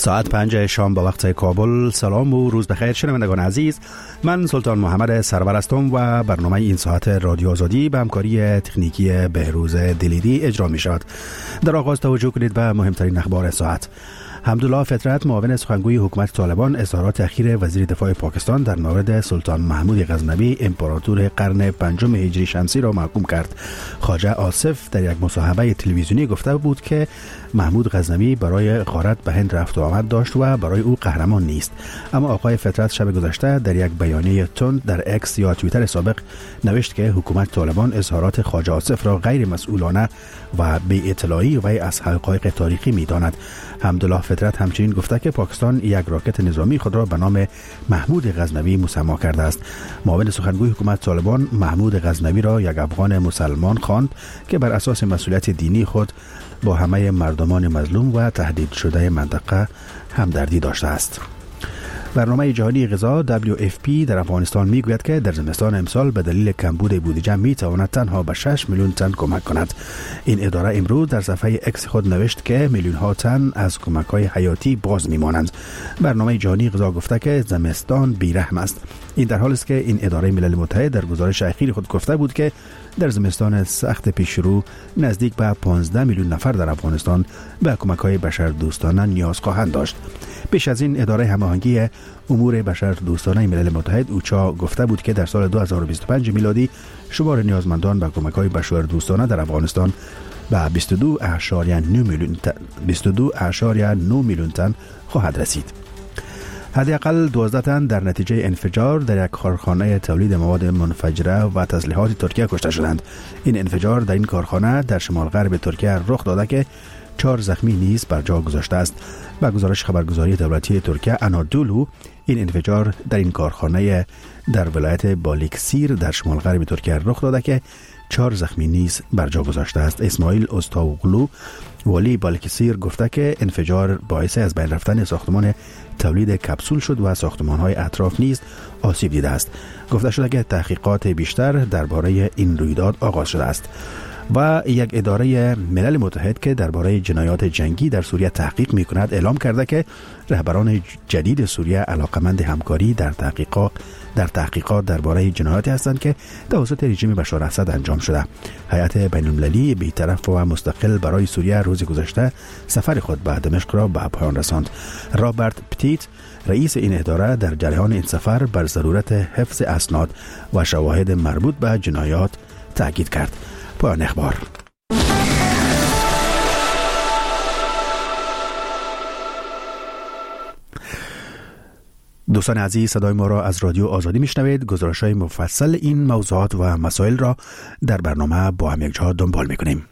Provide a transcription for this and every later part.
ساعت 5 شام با وقت کابل. سلام و روز بخیر شنوندگان عزیز، من سلطان محمد سرور هستم و برنامه این ساعت رادیو آزادی به همکاری تکنیکی بهروز دلیری اجرا می شود. در آغاز توجه کنید به مهمترین اخبار ساعت. حمدالله فطرت معاون سخنگوی حکومت طالبان اظهارات اخیر وزیر دفاع پاکستان در مورد سلطان محمود غزنوی امپراتور قرن پنجم هجری شمسی را محکوم کرد. خواجه آصف در یک مصاحبه تلویزیونی گفته بود که محمود غزنوی برای غارت به هند رفت و آمد داشت و برای او قهرمان نیست. اما آقای فطرت شب گذشته در یک بیانیه تند در اکس یا توییتر سابق نوشت که حکومت طالبان اظهارات خواجه آصف را غیر مسئولانه و بی اطلاعی و از حقایق تاریخی می‌داند. حمدالله فطرت همچنین گفته که پاکستان یک راکت نظامی خود را به نام محمود غزنوی مسما کرده است. معاون سخنگوی حکومت طالبان محمود غزنوی را یک افغان مسلمان خواند که بر اساس مسئولیت دینی خود با همه مردمان مظلوم و تهدید شده منطقه همدردی داشته است. برنامه جهانی غذا WFP در افغانستان میگوید که در زمستان امسال به دلیل کمبود بودجه میتواند تنها به 6 میلیون تن کمک کند. این اداره امروز در صفحه اکس خود نوشت که میلیون ها تن از کمک های حیاتی باز میمانند. برنامه جهانی غذا گفته که زمستان بیرحم است. این در حالی است که این اداره ملل متحد در گزارش اخیر خود گفته بود که در زمستان سخت پیشرو نزدیک به 15 میلیون نفر در افغانستان به کمک‌های بشردوستانه نیاز خواهند داشت. پیش از این اداره هماهنگی امور بشردوستانه ملل متحد اوچا گفته بود که در سال 2025 میلادی شمار نیازمندان به کمک‌های بشردوستانه در افغانستان به 22.9 میلیون تن خواهد رسید. حداقل 12 تن در نتیجه انفجار در یک کارخانه تولید مواد منفجره و تسلیحات ترکیه کشته شدند. این انفجار در این کارخانه در شمال غرب ترکیه رخ داده که 4 زخمی نیز بر جا گذاشته است. با گزارش خبرگزاری دولتی ترکیه انادولو، این انفجار در این کارخانه در ولایت بالیکسیر در شمال غرب ترکیه رخ داده که 4 زخمی نیز بر جا گذاشته است. اسماعیل استاوغلو والی بالیکسیر گفته که انفجار باعث از بین رفتن ساختمان تولید کپسول شد و ساختمان‌های اطراف نیز آسیب دیده است. گفته شده که تحقیقات بیشتر درباره این رویداد آغاز شده است. و یک اداره ملل متحد که درباره جنایات جنگی در سوریه تحقیق می‌کند اعلام کرده که رهبران جدید سوریه علاقمند همکاری در تحقیقات درباره جنایاتی هستند که توسط رژیم بشار اسد انجام شده. هیئت بین‌المللی بی‌طرف و مستقل برای سوریه روز گذشته سفر خود به دمشق را به پایان رساند. رابرت پتیت رئیس این اداره در جریان این سفر بر ضرورت حفظ اسناد و شواهد مربوط به جنایات تاکید کرد. پایان اخبار. دوستان عزیز، صدای ما را از رادیو آزادی میشنوید. گزارش‌های مفصل این موضوعات و مسائل را در برنامه با هم یک جا دنبال میکنیم.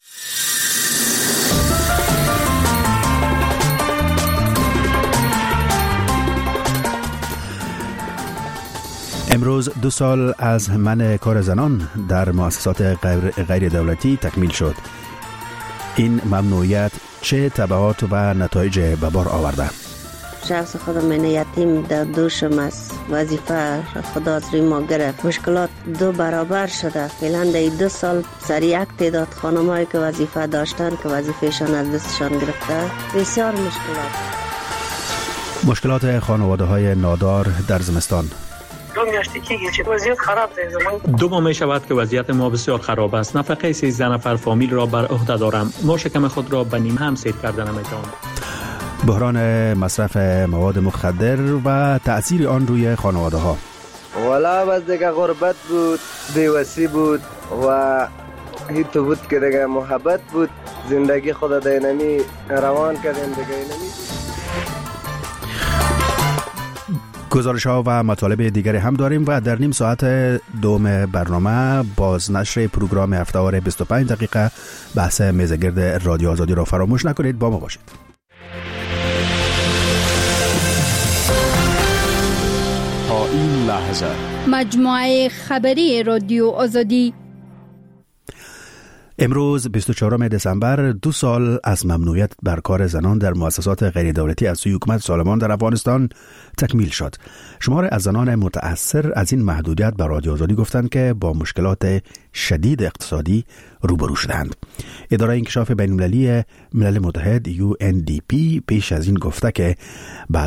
امروز 2 سال از منع کار زنان در مؤسسات غیر دولتی تکمیل شد. این ممنوعیت چه تبعات و نتایج به بار آورده؟ شخص خودم من یتیم در دوشم از وظیفه خدا از روی ما گرفت. مشکلات 2 برابر شده. فعلا در 2 سال سر یک تعداد خانمایی که وظیفه داشتن که وظیفهشان از دستشان گرفته، بسیار مشکلات خانواده های نادار در زمستان. 2 میاشته که وضعیت خراب است. 2 ماه می شود که وضعیت ما بسیار خراب است. نفقه 13 نفر فامیل را بر عهده دارم. ما شکم خود را به نیم هم سیر کرده نمیتوانم. بحران مصرف مواد مخدر و تأثیر آن روی خانواده ها. والا بس دیگه غربت بود، بیوسی بود و هیچ بود که دیگه محبت بود. زندگی خود دینمی روان کردیم دیگه اینمی. گزارش ها و مطالب دیگری هم داریم و در نیم ساعت دوم برنامه بازنشر پروگرام هفته‌وار 25 دقیقه بحث میزگرد رادیو آزادی را فراموش نکنید. با ما باشید. تا این لحظه مجموعه خبری رادیو آزادی. امروز 24 دسامبر 2 سال از ممنوعیت بر کار زنان در مؤسسات غیر دولتی از سوی حکومت طالبان در افغانستان تکمیل شد. شمار از زنان متأثر از این محدودیت بر رادیو آزادی گفتند که با مشکلات شدید اقتصادی روبرو شدند. اداره انکشاف بین‌المللی ملل متحد UNDP پیش از این گفته که به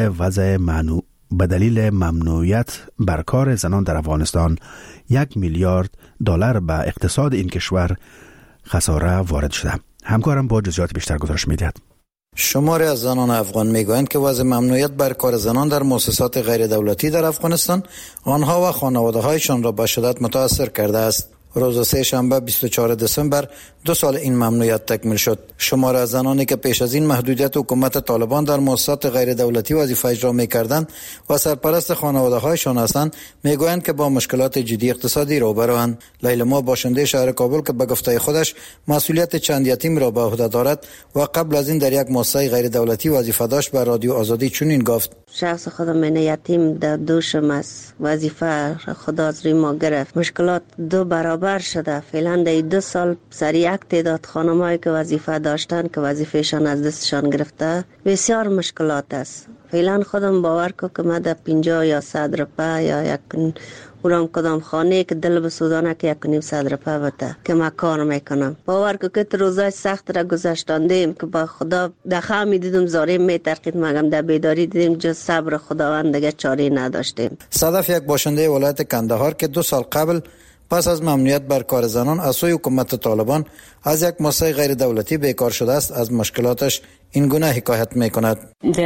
دلیل ممنوعیت بر کار زنان در افغانستان 1 میلیارد دلار به اقتصاد این کشور خساره وارد شده. همکارم با جزئیات بیشتر گزارش می‌دهد. شماری از زنان افغان میگویند که وضع ممنوعیت بر کار زنان در مؤسسات غیر دولتی در افغانستان آنها و خانواده‌هایشان را به شدت متاثر کرده است. روز سه شنبه 24 دسامبر 2 سال این ممنوعیت تکمیل شد. شمار از زنانی که پیش از این محدودیت حکومت طالبان در مؤسسات غیر دولتی وظیفه اجرا می‌کردند و سرپرست خانواده‌هایشان هستند میگویند که با مشکلات جدی اقتصادی روبروند. لیلا باشنده شهر کابل که به گفته خودش مسئولیت چند یتیم را به عهده دارد و قبل از این در یک مؤسسه غیر دولتی وظیفه داشت به رادیو آزادی چنین گفت: شخص خودم من یتیم در دوشم است. وظیفه خدا از روی ما گرفت. مشکلات 2 برابر شده. فعلا در 2 سال سر یک تعداد خانمایی که وظیفه داشتن که وظیفهشان از دستشان گرفته بسیار مشکلات است. فعلا خودم باور کو که من در 50 یا 100 روپه یا یک اونم کدام خانه که دل بسودانه که 1.5 روپه بده که من کار میکنم. باور کو که روزای سخت را گذشتاندیم که با خدا دخه میدیدم زاره میترقید مگم در بیداری دیدیم جز صبر خداوند دیگه چاره نداشتیم. صدف یک باشنده ولایت کندهار که 2 سال قبل پس از ممنوعیت بر کار زنان از سوی حکومت طالبان از یک مؤسسه غیر دولتی بیکار شده است از مشکلاتش این گونه حکایت میکند.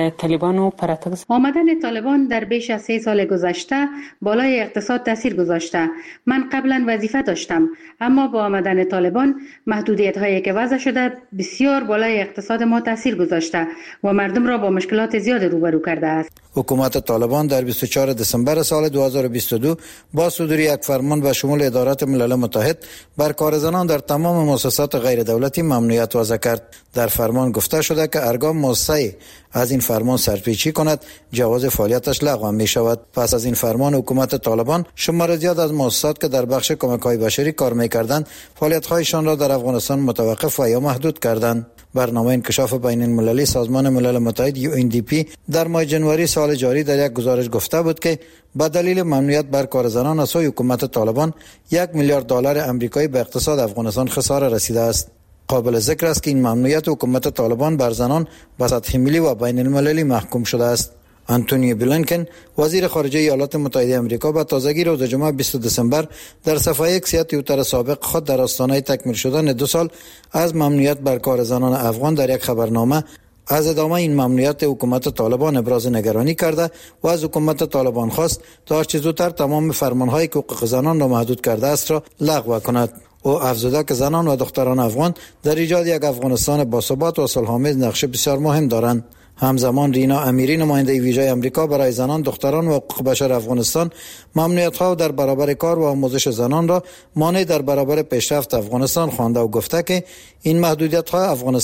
آمدن طالبان در بیش از 3 سال گذشته بالای اقتصاد تاثیر گذاشته. من قبلا وظیفه داشتم اما با آمدن طالبان محدودیت هایی که وضع شده بسیار بالای اقتصاد ما تاثیر گذاشته و مردم را با مشکلات زیاد روبرو کرده است. حکومت طالبان در 24 دسامبر سال 2022 با صدور یک فرمان به شمول ادارات ملل متحد بر کار زنان در تمام مؤسسات غیر دولتی ممنوعیت وضع کرد. در فرمان گفته شده که هرگاه مؤسسه از این فرمان سرپیچی کند جواز فعالیتش لغو می شود. پس از این فرمان حکومت طالبان شمار زیاد از مؤسسات که در بخش کمک‌های بشری کار می‌کردند فعالیت‌هایشان را در افغانستان متوقف و یا محدود کردند. برنامه انکشاف بین المللی سازمان ملل متحد UNDP در ماه جنوری سال جاری در یک گزارش گفته بود که با دلیل ممنوعیت بر کار زنان از سوی حکومت طالبان 1 میلیارد دلار آمریکایی به اقتصاد افغانستان خساره رسیده است. قابل ذکر است که این ممنوعیت حکومت طالبان بر زنان به سطح ملی و بین المللی محکوم شده است. آنتونی بلینکن وزیر خارجه ایالات متحده آمریکا به تازگی روز جمعه 20 دسامبر در صفحه اکس توییتر سابق خود در آستانه تکمیل شدن 2 سال از ممنوعیت بر کار زنان افغان در یک خبرنامه از ادامه این ممنوعیت حکومت طالبان ابراز نگرانی کرده و از حکومت طالبان خواست تا هرچه زودتر تمام فرمان‌های حقوق زنان را محدود کرده است را لغو کند. او افزوده که زنان و دختران افغان در ایجاد یک افغانستان باثبات و صلح‌آمیز نقش بسیار مهم دارند. همزمان رینا امیری نماینده ویژه آمریکا برای زنان، دختران و حقوق بشر افغانستان ممنوعیت‌ها در برابر کار و آموزش زنان را مانع در برابر پیشرفت افغانستان خوانده و گفته که این محدودیت‌ها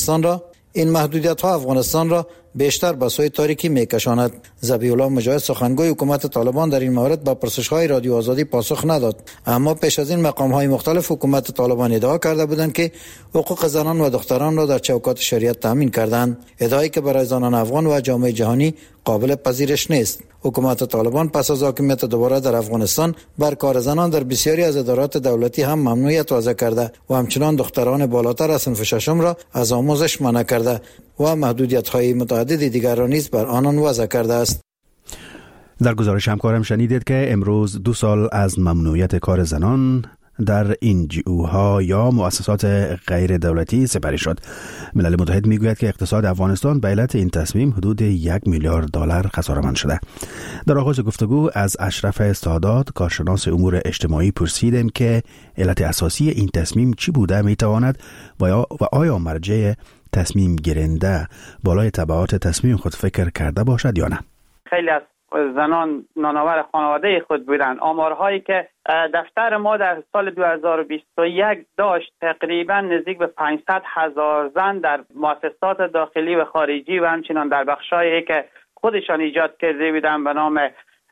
افغانستان را بیشتر به سوی تاریکی میکشاند. ذبیح الله مجاهد سخنگوی حکومت طالبان در این مورد به پرسش‌های رادیو آزادی پاسخ نداد، اما پیش از این مقام‌های مختلف حکومت طالبان ادعا کرده بودند که حقوق زنان و دختران را در چوکات شریعت تامین کردند، ادعایی که برای زنان افغان و جامعه جهانی قابل پذیرش نیست. حکومت طالبان پس از حاکمیت دوباره در افغانستان بر کار زنان در بسیاری از ادارات دولتی هم ممنوعیت وضع کرده و همچنان دختران بالاتر از صنف ششم را از آموزش منع کرده و محدودیت‌های متعدد دیگر را نیز بر آنان وضع کرده است. در گزارش همکارم شنیدید که امروز 2 سال از ممنوعیت کار زنان در NGO یا مؤسسات غیر دولتی سپری شد. ملل متحد میگوید که اقتصاد افغانستان به علت این تصمیم حدود 1 میلیارد دلار خساره‌مند شده. در آغاز گفتگو از اشرف سادات کارشناس امور اجتماعی پرسیدیم که علت اساسی این تصمیم چی بوده میتواند و آیا مرجع تصمیم گیرنده بالای تبعات تصمیم خود فکر کرده باشد یا نه. خیلی از زنان نانآور خانواده خود بودند. آمارهایی که دفتر ما در سال 2021 داشت تقریبا نزدیک به 500,000 زن در مؤسسات داخلی و خارجی و همچنان در بخشایی که خودشان ایجاد کرده بودند به نام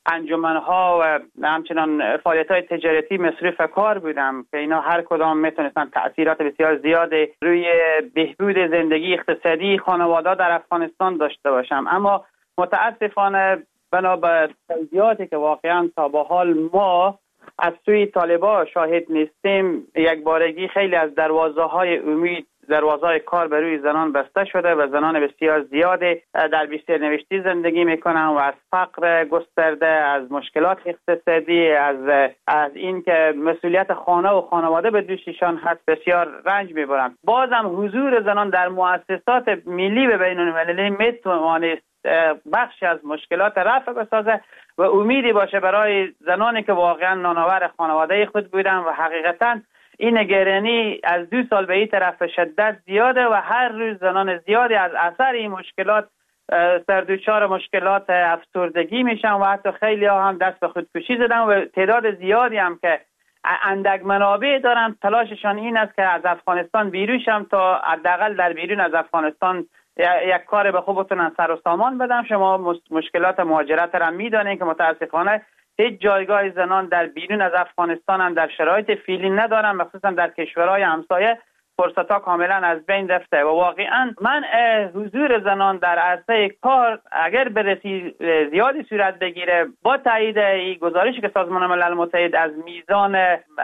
انجمن‌ها و همچنان فعالیت‌های تجارتی مصروف کار بودم که اینا هر کدام میتونستن تأثیرات بسیار زیادی روی بهبود زندگی اقتصادی خانواده در افغانستان داشته باشم. اما متاسفانه بنا به توضیحاتی که واقعا تا به حال ما از سوی طالبان شاهد نیستیم، یک بارگی خیلی از دروازه‌های امید، دروازه‌های کار بر روی زنان بسته شده و زنان بسیار زیادی در بی‌سرنوشتی زندگی میکنن و از فقر گسترده، از مشکلات اقتصادی، از این که مسئولیت خانه و خانواده به دوششان هست بسیار رنج میبرند. بازم حضور زنان در مؤسسات ملی و بین‌المللی میتوانست بخشی از مشکلات رفع بسازه و امیدی باشه برای زنانی که واقعا نانآور خانواده خود بودن و حقیقتا این نگرانی از 2 سال به این طرف شدت زیاده و هر روز زنان زیادی از اثر این مشکلات سردوچار مشکلات افسردگی میشن و حتی خیلی ها هم دست به خودکشی زدن و تعداد زیادی هم که اندک منابع دارن تلاششان این است که از افغانستان بیرون شم تا حداقل در بیرون از افغانستان یک کار به خوب بتونن سر و سامان بدن. شما مشکلات مهاجرت را میدانید که متاسفانه هیچ جایگاه زنان در بیرون از افغانستان هم در شرایط فعلی ندارن، مخصوصا در کشورهای همسایه فرصت‌ها کاملا از بین رفته و واقعا منع حضور زنان در عرصه کار اگر برسی زیادی صورت بگیره با تایید این گزارشی که سازمان ملل متحد از میزان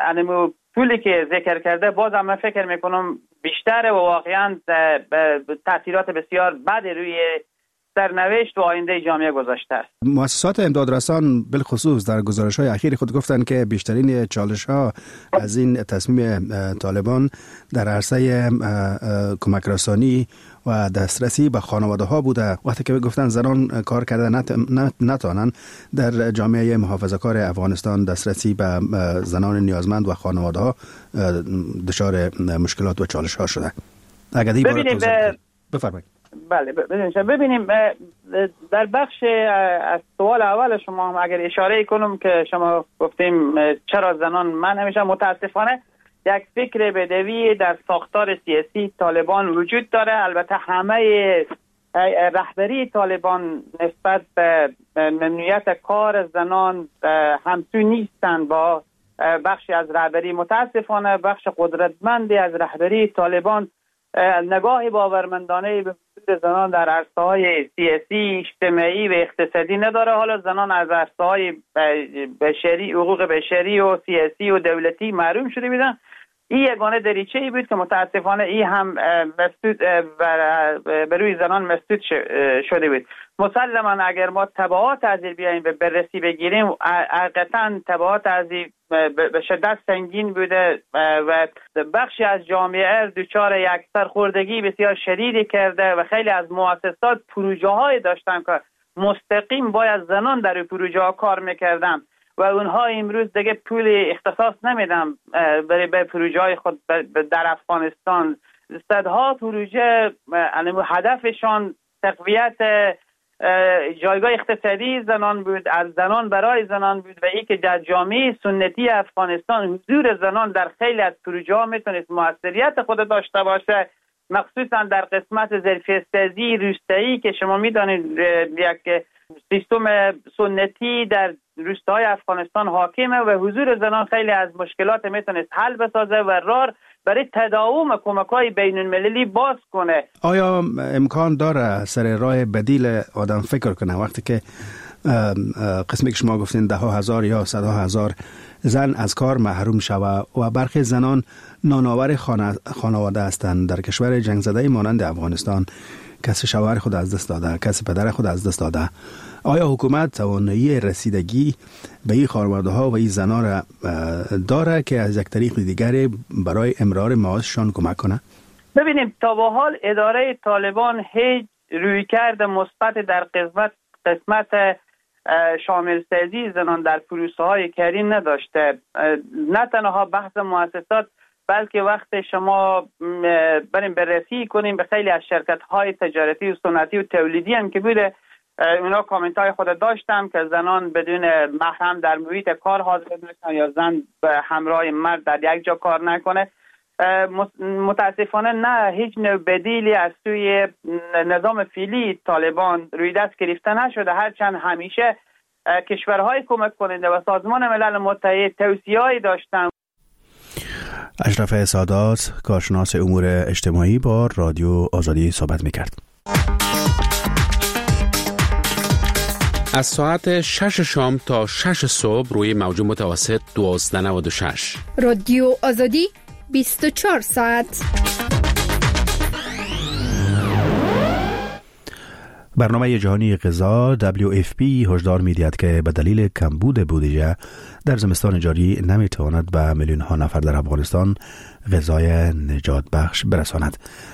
پولی که ذکر کرده، بازم من فکر میکنم بیشتره و واقعا تاثیرات بسیار بدی روی سرنوشت و آینده جامعه گذاشته است. مؤسسات امدادرسان بالخصوص در گزارش‌های اخیر خود گفتند که بیشترین چالش‌ها از این تصمیم طالبان در عرصه کمک رسانی و دسترسی به خانواده‌ها بوده. وقتی که گفتن زنان کار کرده نتوانند در جامعه محافظه‌کار افغانستان دسترسی به زنان نیازمند و خانواده‌ها دچار مشکلات و چالش‌ها شده. اگر این بفرمایید. بله ببینیم در بخش از سوال اول شما هم اگر اشاره کنم که شما گفتیم چرا زنان من همیشه متاسفانه یک فکر بدوی در ساختار سیاسی طالبان وجود داره. البته همه رهبری طالبان نسبت به ممنوعیت کار زنان همسو نیستند با بخشی از رهبری. متاسفانه بخش قدرتمندی از رهبری طالبان نگاه باورمندانه به وجود زنان در عرصه‌های سیاسی، اجتماعی و اقتصادی نداره. حالا زنان از عرصه‌های بشری، حقوق بشری و سیاسی و دولتی محروم شده بودن. این یگانه دریچه‌ای بود که متاسفانه این هم مسدود بر روی زنان مسدود شده بود. مسلماً اگر ما تبعات از این بیاییم به بررسی بگیریم، حقیقتاً تبعات از به شدت سنگین بوده و بخشی از جامعه دچار یک سرخوردگی بسیار شدیدی کرده و خیلی از مؤسسات پروژه‌های داشتن که مستقیم باید زنان در پروژه ها کار میکردن و اونها امروز دیگه پول اختصاص نمیدن برای پروژه های خود در افغانستان. صدها پروژه هدفشان تقویت جایگاه اقتصادی زنان بود، از زنان برای زنان بود و ای که در جامعه سنتی افغانستان حضور زنان در خیلی از پروژه ها میتونست موثریت خود داشته باشه، مخصوصا در قسمت ظرفیت‌سازی روستایی که شما میدانید یک سیستم سنتی در روستاهای افغانستان حاکمه و حضور زنان خیلی از مشکلات میتونست حل بسازه و راه برای تداوم کمک‌های بین‌المللی باز کنه. آیا امکان داره سر راه بدیل آدم فکر کنه وقتی که قسمی که شما گفتین 10,000 یا 100,000 زن از کار محروم شوه و برخی زنان نانآور خانواده هستند در کشور جنگ زده مانند افغانستان، کسی شوهر خود از دست داده، کسی پدر خود از دست داده، آیا حکومت توانایی رسیدگی به این خانواده ها و این زنان را داره که از یک طریق دیگری برای امرار معاششان کمک کنه؟ ببینیم تا به حال اداره طالبان هیچ رویکرد مثبت در قسمت شامل سازی زنان در پروسه های کاری نداشته. نه تنها بحث مؤسسات بلکه وقت شما بریم بررسی کنیم به خیلی از شرکت های تجارتی و صنعتی و تولیدی هم که بوده، اونا کامنت های خود داشتم که زنان بدون محرم در محیط کار حاضر نشن یا زن به همراه مرد در یک جا کار نکنه. متاسفانه نه، هیچ نوع بدیلی از سوی نظام فعلی طالبان روی دست گرفته نشده، هرچند همیشه کشورهای کمک کننده و سازمان ملل متحد توصیه‌ای داشتند. اشرف سادات، کارشناس امور اجتماعی، با رادیو آزادی صحبت می‌کرد. از ساعت 6 شام تا 6 صبح روی موج متوسط 1296. رادیو آزادی 24 ساعت. برنامه جهانی غذا WFP هشدار می‌دهد که به دلیل کمبود بودجه در زمستان جاری نمی‌تواند به میلیون ها نفر در افغانستان غذای نجات بخش برساند.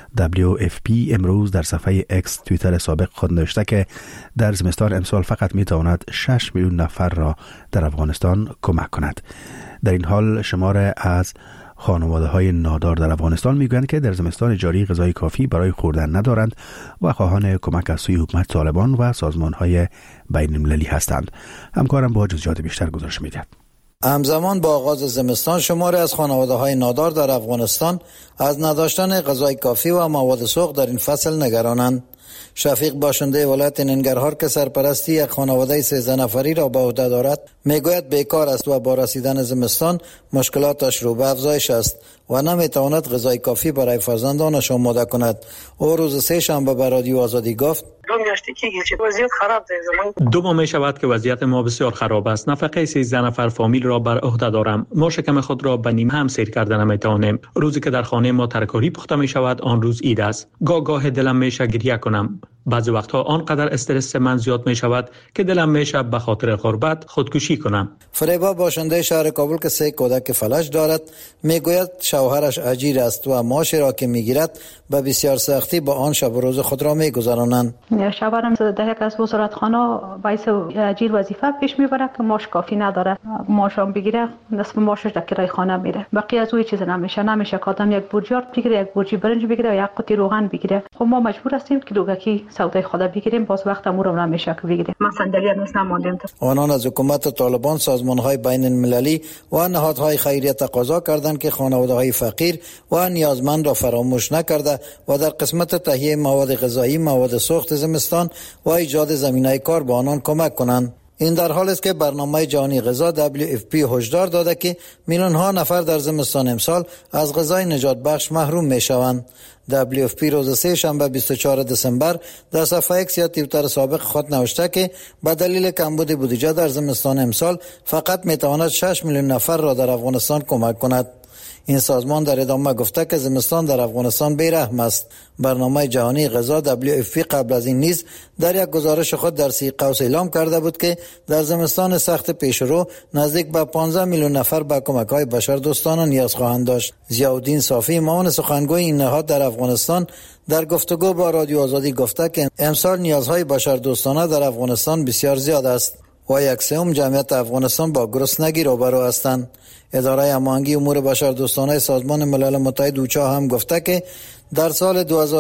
WFP امروز در صفحه اکس توییتر سابق خود نوشته که در زمستان امسال فقط می‌تواند 6 میلیون نفر را در افغانستان کمک کند. در این حال شمار از خانواده‌های نادار در افغانستان میگویند که در زمستان جاری غذای کافی برای خوردن ندارند و خواهان کمک از سوی حکومت طالبان و سازمان‌های بین‌المللی هستند. همکارم با جزئیات بیشتر گزارش می‌دهد. همزمان با آغاز زمستان شماری از خانواده‌های نادار در افغانستان از نداشتن غذای کافی و مواد سوخت در این فصل نگرانند. شفیق باشنده ولایت ننگرهار که سرپرستی یک خانواده 13 نفری را به عهده دارد میگوید بیکار است و با رسیدن زمستان مشکلاتش رو به افزایش است و نمیتواند غذای کافی برای فرزندانش آماده کند. او روز سه شنبه به رادیو آزادی گفت: 2 میاشتگی که وضعیت خراب است. 2 ماه می شود که وضعیت ما بسیار خراب است. نفقه 13 نفر فامیل را بر عهده دارم. ما شکم خود را به نیم هم سیر کرده نمیتوانیم. روزی که در خانه ما ترکاری پخته می شود آن روز عید است. گاه دلم میشه گریه کنم. بعضی وقتها آنقدر استرس من زیاد می شود که دلم میشه به خاطر غربت خودکشی کنم. فریبا باشنده شهر کابل که 3 کودک فلج دارد میگوید شوهرش اجیر است و معاشی را که میگیرد به بسیار سختی با آن شب و روز خود را میگذرانند. شوهرم در یک از وزارتخانه باعث اجیر وظیفه پیش میبره که معاش کافی نداره. معاشم بگیره نصف معاشش در کرایه خانه میره. بقیه از اوی چیز نمیشه که آدم یک بورجیارد بگیره، یک بورجی برنج بگیره و یک قطعه روغن بگیره. خب ما مجبور هستیم که دوگکی سودای خود بگیریم، باز وقت امور نمیشه که بگیریم. ما صندلی هنوز نماندیم. آنان از حکومت طالبان، سازمان‌های بین‌المللی و نهادهای خیریه تقاضا کردند که خانواده‌های فقیر و نیازمند را فراموش نکرده و در قسمت تهیه مواد غذایی، مواد سوخت زمستان و ایجاد زمینه کار به آنان کمک کنند. این در حال است که برنامه جهانی غذا WFP هشدار داده که میلیون ها نفر در زمستان امسال از غذای نجات بخش محروم می شوند. WFP روز سه شنبه 24 دسامبر در صفحه اکس یا توییتر سابق خود نوشته که به دلیل کمبود بودجه در زمستان امسال فقط می تواند 6 میلیون نفر را در افغانستان کمک کند. این سازمان در ادامه گفته که زمستان در افغانستان بی‌رحم است. برنامه جهانی غذا WFP قبل از این نیز در یک گزارش خود در 30 قوس اعلام کرده بود که در زمستان سخت پیشرو نزدیک به 15 میلیون نفر به کمک‌های بشردوستانه نیاز خواهند داشت. ضیاءالدین صافی، معاون سخنگوی این نهاد در افغانستان، در گفتگو با رادیو آزادی گفته که امسال نیازهای بشردوستانه در افغانستان بسیار زیاد است و 1/3 جمعیت افغانستان با گرسنگی روبرو هستند. اداره هماهنگی امور بشردوستانه سازمان ملل متحد اوچا هم گفته که در سال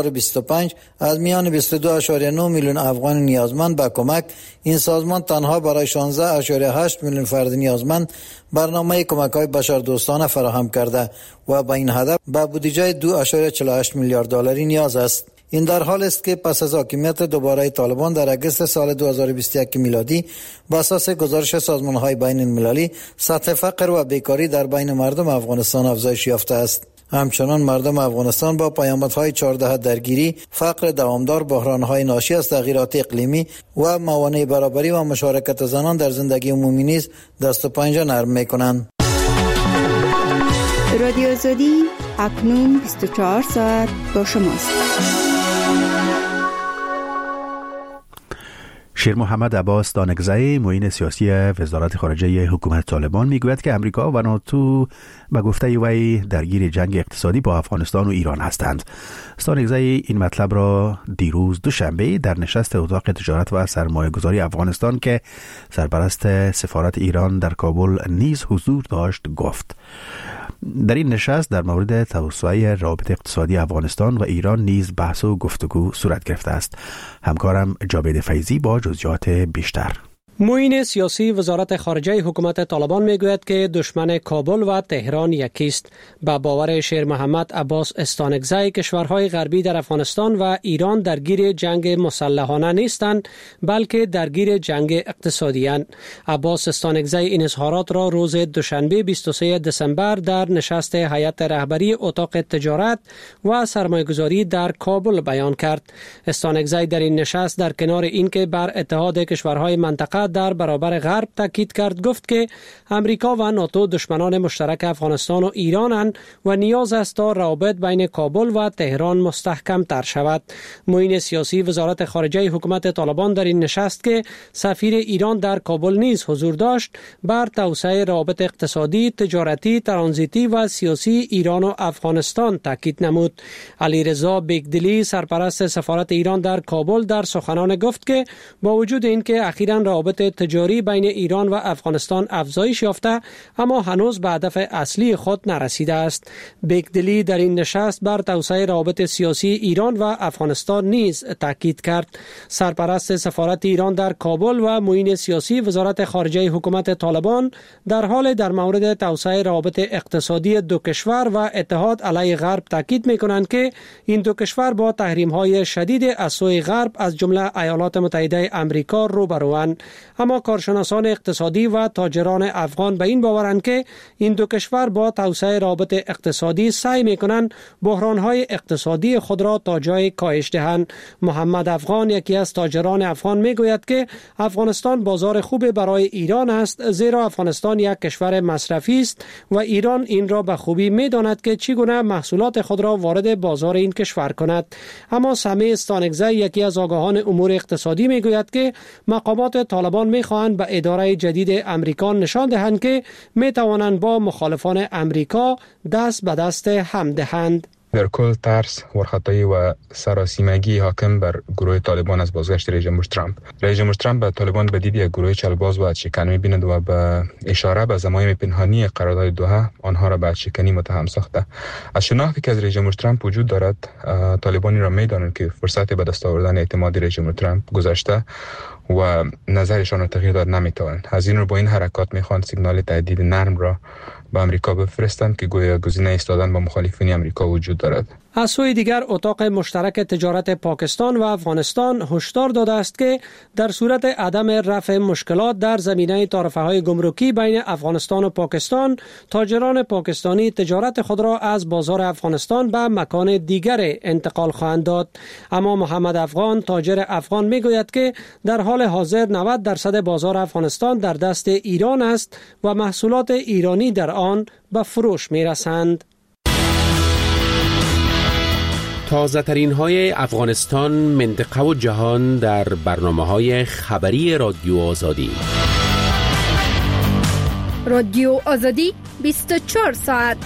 2025 از میان 22.9 میلیون افغان نیازمند به کمک، این سازمان تنها برای 16.8 میلیون فرد نیازمند برنامه کمک‌های بشردوستانه فراهم کرده و به این هدف به بودجه 2.48 میلیارد دلاری نیاز است. این در حال است که پس از حاکمیت دوباره طالبان در اگست سال 2021 میلادی بر اساس گزارش سازمان‌های بین‌المللی سطح فقر و بیکاری در بین مردم افغانستان افزایش یافته است. همچنان مردم افغانستان با پیامدهای 14 درگیری، فقر دوامدار، بحران‌های ناشی از تغییرات اقلیمی و موانع برابری و مشارکت زنان در زندگی عمومی نیز دست و پنجه نرم می‌کنند. رادیو آزادی اکنون 24 ساعت با شماست. شیر محمد عباس دانگزی، معین سیاسی وزارت خارجه حکومت طالبان، میگوید که امریکا و ناتو به گفته وی درگیر جنگ اقتصادی با افغانستان و ایران هستند. دانگزی این مطلب را دیروز دوشنبه در نشست اتاق تجارت و سرمایه‌گذاری افغانستان که سرپرست سفارت ایران در کابل نیز حضور داشت گفت. در این نشست در مورد توسعه روابط اقتصادی افغانستان و ایران نیز بحث و گفتگو صورت گرفته است. همکارم جاوید فیضی با جزئیات بیشتر. معین سیاسی وزارت خارجه حکومت طالبان میگوید که دشمن کابل و تهران یکی است. با باور شیر محمد عباس استانکزی، کشورهای غربی در افغانستان و ایران درگیر جنگ مسلحانه نیستند، بلکه درگیر جنگ اقتصادی اند. عباس استانکزی این اظهارات را روز دوشنبه 23 دسامبر در نشست هیئت رهبری اتاق تجارت و سرمایه‌گذاری در کابل بیان کرد. استانکزی در این نشست در کنار اینکه بر اتحاد کشورهای منطقه در برابر غرب تاکید کرد، گفت که امریکا و ناتو دشمنان مشترک افغانستان و ایرانند و نیاز است تا روابط بین کابل و تهران مستحکم تر شود. معین سیاسی وزارت خارجه حکومت طالبان در این نشست که سفیر ایران در کابل نیز حضور داشت، بر توسعه روابط اقتصادی، تجارتی، ترانزیتی و سیاسی ایران و افغانستان تاکید نمود. علیرضا بیگدلی، سرپرست سفارت ایران در کابل، در سخنان گفت که با وجود اینکه اخیراً روابط تجاری بین ایران و افغانستان افزایش یافته، اما هنوز به هدف اصلی خود نرسیده است. بیگدلی در این نشست بر توسعه روابط سیاسی ایران و افغانستان نیز تاکید کرد. سرپرست سفارت ایران در کابل و معین سیاسی وزارت خارجه حکومت طالبان در حال در مورد توسعه روابط اقتصادی دو کشور و اتحاد علیه غرب تاکید می‌کنند که این دو کشور با تحریم‌های شدید از سوی غرب از جمله ایالات متحده آمریکا روبروند. اما کارشناسان اقتصادی و تاجران افغان به این باورند که این دو کشور با توسعه روابط اقتصادی سعی می‌کنند بحران‌های اقتصادی خود را تا جای کاهش دهند. محمد افغان، یکی از تاجران افغان، میگوید که افغانستان بازار خوب برای ایران است، زیرا افغانستان یک کشور مصرفی است و ایران این را به خوبی می‌داند که چگونه محصولات خود را وارد بازار این کشور کند. اما سمی استانکزی، یکی از آگاهان امور اقتصادی، میگوید که مقامات طالبان می‌خواهند به اداره جدید امریکا نشان دهند که می‌توانند با مخالفان امریکا دست به دست هم دهند. در کل ترس، ورخطایی و سراسیمگی حاکم بر گروه طالبان از بازگشت رئیس جمهور ترامپ. رئیس جمهور ترامپ به طالبان به دید یک گروه چلباز و ادشکن می‌بیند و به اشاره به ضمایم پنهانی قرارداد دوحه آنها را به ادشکنی متهم ساخته. از شناختی که از رئیس جمهور ترامپ وجود دارد، طالبانی را می‌دانند که فرصت به دست آوردن اعتماد رئیس جمهور ترامپ گذشته و نظرشان را تغییر داد نمی‌توانند. از این رو با این حرکات می‌خواهند سیگنال تهدید نرم را به امریکا بفرستند که گویا گزینه ایستادن با مخالفین امریکا وجود دارد. از سوی دیگر اتاق مشترک تجارت پاکستان و افغانستان هشدار داده است که در صورت عدم رفع مشکلات در زمینه تعرفه‌های گمرکی بین افغانستان و پاکستان، تاجران پاکستانی تجارت خود را از بازار افغانستان به مکان دیگر انتقال خواهند داد. اما محمد افغان، تاجر افغان، میگوید که در حال حاضر 90% بازار افغانستان در دست ایران است و محصولات ایرانی در آن به فروش میرسند. تازه ترین های افغانستان، منطقه و جهان در برنامه‌های خبری رادیو آزادی. رادیو آزادی 24 ساعت.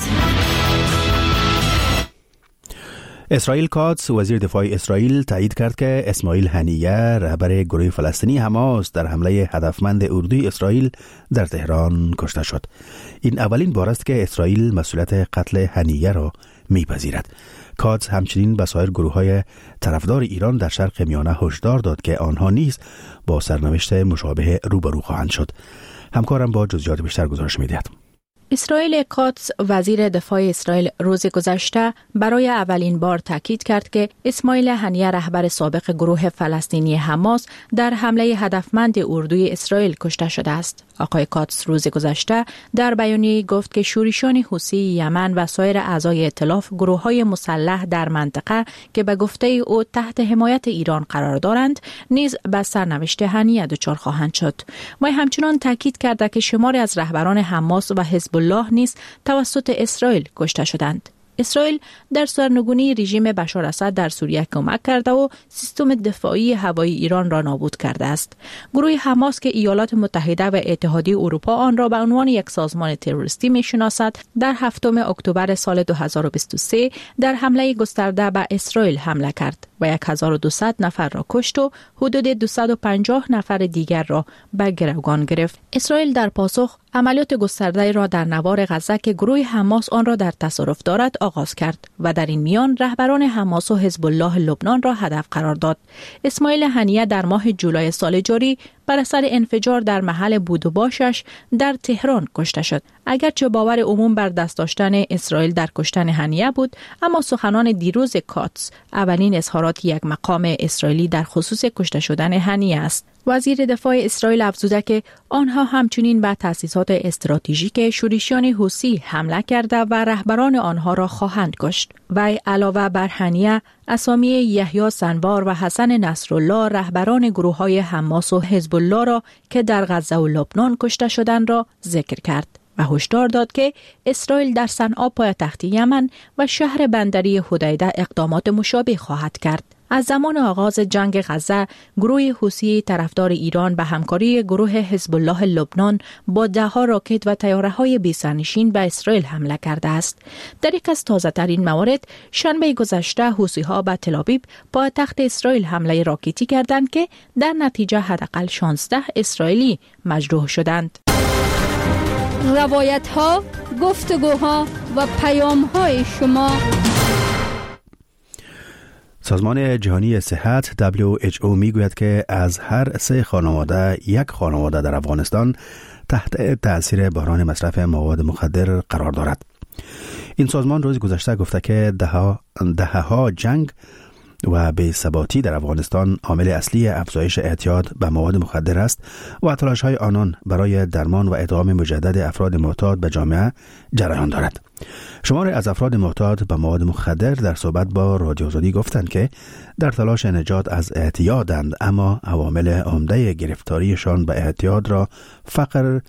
اسرائیل کاتس، وزیر دفاع اسرائیل، تایید کرد که اسماعیل هنیه، رهبر گروه فلسطینی حماس، در حمله هدفمند اردوی اسرائیل در تهران کشته شد. این اولین بار است که اسرائیل مسئولیت قتل هنیه را میپذیرد. کاتس همچنین به سایر گروه‌های طرفدار ایران در شرق میانه هشدار داد که آنها نیز با سرنوشت مشابه روبرو خواهند شد. همکارم با جزئیات بیشتر گزارش می‌دهد. اسرائیل کاتس، وزیر دفاع اسرائیل، روز گذشته برای اولین بار تاکید کرد که اسماعیل هنیه، رهبر سابق گروه فلسطینی حماس، در حمله هدفمند اردوی اسرائیل کشته شده است. آقای کاتس روز گذشته در بیانیه گفت که شورشیان حوثی یمن و سایر اعضای ائتلاف، گروه‌های مسلح در منطقه که به گفته او تحت حمایت ایران قرار دارند، نیز به سرنوشت هنیه دچار خواهند شد. و همچنان تاکید کرد که شماری از رهبران حماس و حزب الله نیز توسط اسرائیل کشته شدند. اسرائیل در سرنگونی رژیم بشار اسد در سوریه کمک کرده و سیستم دفاعی هوایی ایران را نابود کرده است. گروه حماس که ایالات متحده و اتحادیه اروپا آن را به عنوان یک سازمان تروریستی می‌شناسد، در 7 اکتبر سال 2023 در حمله گسترده به اسرائیل حمله کرد و 1200 نفر را کشت و حدود 250 نفر دیگر را به گروگان گرفت. اسرائیل در پاسخ عملیات گسترده را در نوار غزه که گروه حماس آن را در تصرف دارد آغاز کرد و در این میان رهبران حماس و حزب الله لبنان را هدف قرار داد. اسماعیل هنیه در ماه جولای سال جاری بر اثر انفجار در محل بود و باشش در تهران کشته شد. اگرچه باور عموم بر دست داشتن اسرائیل در کشتن هنیه بود، اما سخنان دیروز کاتس اولین اظهارات یک مقام اسرائیلی در خصوص کشته شدن هنیه است. وزیر دفاع اسرائیل افزوده که آنها همچنین به تأسیسات استراتژیک شورشیان حوثی حمله کرده و رهبران آنها را خواهند کشت. وی علاوه بر هنیه اسامی یحیی سنوار و حسن نصرالله رهبران گروه‌های حماس و حزب الله را که در غزه و لبنان کشته شدند را ذکر کرد و هشدار داد که اسرائیل در صنعا پایتخت یمن و شهر بندری حدیده اقدامات مشابه خواهد کرد. از زمان آغاز جنگ غزه، گروه حوثی طرفدار ایران به همکاری گروه حزب الله لبنان با ده‌ها راکت و طیاره‌های بی‌سرنشین به اسرائیل حمله کرده است. در یک از تازه‌ترین موارد، شنبه گذشته حوثی‌ها به تل‌آویو پایتخت اسرائیل حمله راکتی کردند که در نتیجه حداقل 16 اسرائیلی مجروح شدند. روایت‌ها، گفتگوها و پیام‌های شما. سازمان جهانی صحت WHO میگوید که از هر 3 خانواده یک خانواده در افغانستان تحت تأثیر بحران مصرف مواد مخدر قرار دارد. این سازمان روز گذشته گفته که دهه‌ها جنگ و بی‌ثباتی در افغانستان عامل اصلی افزایش اعتیاد به مواد مخدر است و تلاش‌های آنان برای درمان و ادغام مجدد افراد معتاد به جامعه جریان دارد. شماری از افراد معتاد به مواد مخدر در صحبت با رادیو آزادی گفتند که در تلاش نجات از اعتیادند، اما عوامل عمده گرفتاریشان به اعتیاد را فقر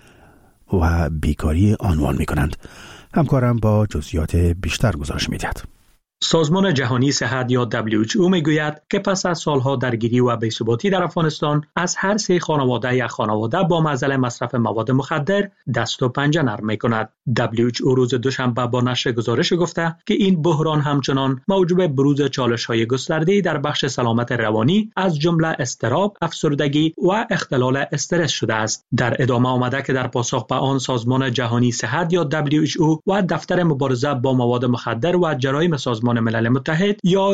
و بیکاری عنوان می‌کنند. همکارم با جزئیات بیشتر گزارش می‌دهد. سازمان جهانی صحت یا WHO میگوید که پس از سالها درگیری و بی‌ثباتی در افغانستان، از هر 3 خانواده یک خانواده با معضل مصرف مواد مخدر دست و پنجه نرم می‌کند. WHO روز دوشنبه با نشر گزارش گفته که این بحران همچنان موجب بروز چالش‌های گسترده‌ای در بخش سلامت روانی از جمله اضطراب، افسردگی و اختلال استرس شده است. در ادامه آمده که در پاسخ به آن سازمان جهانی صحت یا WHO و دفتر مبارزه با مواد مخدر و جرایم سازمان ملل متحد یا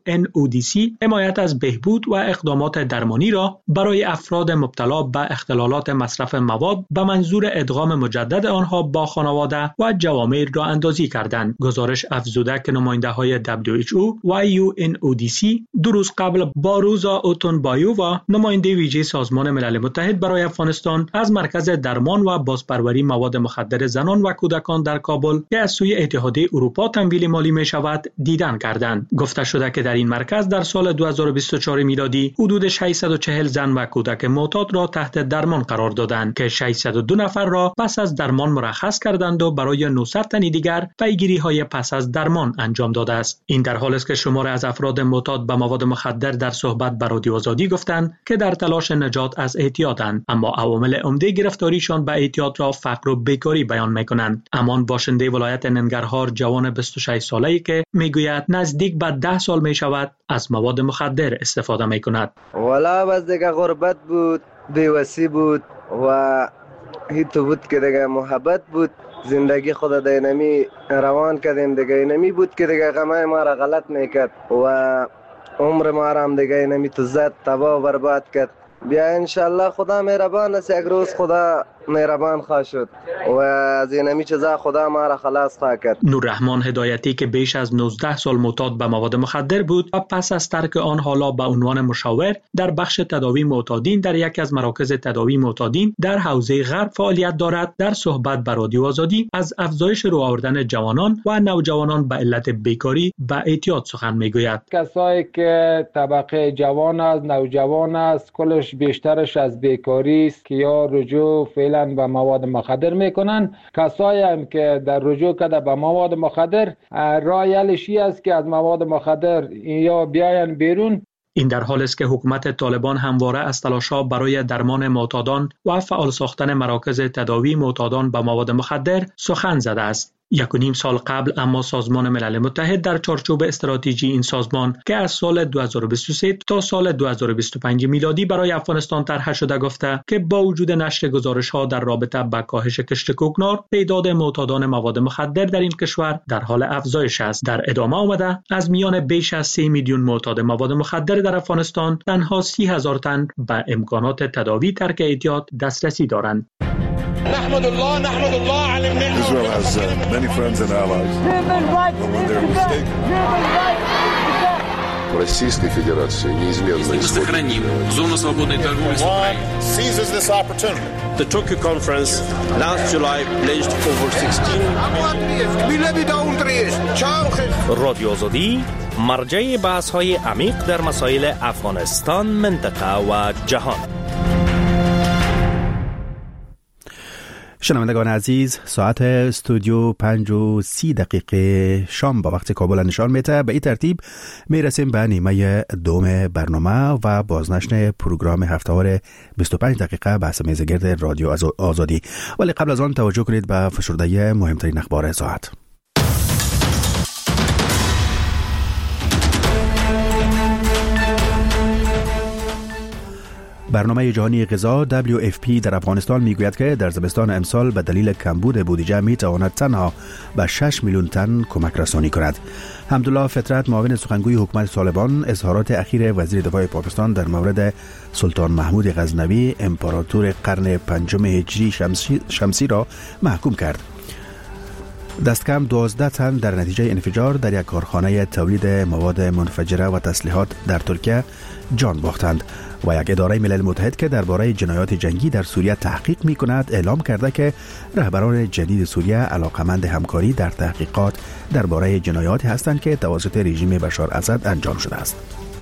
UNODC حمایت از بهبود و اقدامات درمانی را برای افراد مبتلا به اختلالات مصرف مواد به منظور ادغام مجدد آنها با خانواده و جوامع را اندازی کردند. گزارش افزوده که نماینده‌های WHO و UNODC 2 روز قبل با روزا اوتونبایو و نماینده ویژه سازمان ملل متحد برای افغانستان از مرکز درمان و بازپروری مواد مخدر زنان و کودکان در کابل که از سوی اتحادیه اروپا تمویل مالی می شود دیدن کردند. گفته شده که در این مرکز در سال 2024 میلادی حدود 640 زن و کودک معتاد را تحت درمان قرار دادند که 602 نفر را پس از درمان مرخص کردند و برای 900 تن دیگر پیگیری‌های پس از درمان انجام داده است. این در حالی است که شمار از افراد معتاد به مواد مخدر در صحبت با رادیو آزادی گفتند که در تلاش نجات از اعتیادند، اما عوامل عمده گرفتاریشان به اعتیاد را فقر و بیکاری بیان می‌کنند. امان باشنده ولایت ننگرهار جوان 26 ساله‌ای که میگوید نزدیک به 10 سال می شود از مواد مخدر استفاده می کند. والا بس دیگه غربت بود، بیوسی بود و هیچ بود که دیگه محبت بود. زندگی خود دینمی روان کردیم دیگه، اینمی بود که دیگه غمای ما را غلط میکرد و عمر ما را هم دیگه اینمی تو زد تباه و برباد کرد. بیا انشالله خدا مهربان است، یک روز خدا مهربان خواهد شد و از اینمی چیزا خدا ما را خلاص خواهد کرد. نوررحمان هدایتی که بیش از 19 سال معتاد به مواد مخدر بود و پس از ترک آن حالا به عنوان مشاور در بخش تداوی معتادین در یکی از مراکز تداوی معتادین در حوزه غرب فعالیت دارد، در صحبت با رادیو آزادی از افزایش رو آوردن جوانان و نوجوانان به علت بیکاری و اعتیاد سخن میگوید. کسایی که طبقه جوان است، نوجوان است، کلش بیشترش از بیکاری است که یا رجوع فعلا به مواد مخدر میکنن. کسایی هم که در رجوع کرده به مواد مخدر، راه حلش است که از مواد مخدر یا بیاین بیرون. این در حالی است که حکومت طالبان همواره از تلاش‌ها برای درمان معتادان و فعال ساختن مراکز تداوی معتادان به مواد مخدر سخن زده است. 1.5 سال قبل اما سازمان ملل متحد در چارچوب استراتژی این سازمان که از سال 2023 تا سال 2025 میلادی برای افغانستان طرح شده گفته که با وجود نشر گزارش‌ها در رابطه با کاهش کشت کوکنار، تعداد معتادان مواد مخدر در این کشور در حال افزایش است. در ادامه آمده از میان بیش از 3 میلیون معتاد مواد مخدر در افغانستان تنها 30,000 تن به امکانات تداوی ترک اعتیاد دسترسی دارند. نحمد الله على النعمة. Israel has many friends and allies. But when they're mistaken. Российской Федерации неизменно сохраним зону свободной торговли. Seizes this opportunity. The Tokyo conference last July pledged over 16 رادیو آزادی مرجع بحث‌های عمیق در مسائل افغانستان، منطقه و جهان. شنوندگان عزیز، ساعت استودیو 5:30 شام با وقت کابل نشان میده. به این ترتیب میرسیم به نیمه دوم برنامه و بازنشر پروگرام هفته‌وار 25 دقیقه بحث میزگرد رادیو آزادی. ولی قبل از آن توجه کنید به فشرده مهمترین اخبار ساعت. برنامه جهانی غذا WFP در افغانستان میگوید که در زمستان امسال به دلیل کمبود بودجه میتواند تنها به 6 میلیون تن کمک رسانی کند. حمدالله فطرت، معاون سخنگوی حکومت طالبان، اظهارات اخیر وزیر دفاع پاکستان در مورد سلطان محمود غزنوی امپراتور قرن پنجم هجری شمسی را محکوم کرد. دست کم 12 تن در نتیجه انفجار در یک کارخانه تولید مواد منفجره و تسلیحات در ترکیه جان باختند و یک اداره ملل متحد که درباره جنایات جنگی در سوریه تحقیق می کند اعلام کرده که رهبران جدید سوریه علاقمند همکاری در تحقیقات درباره جنایاتی هستند که توسط رژیم بشار اسد انجام شده است.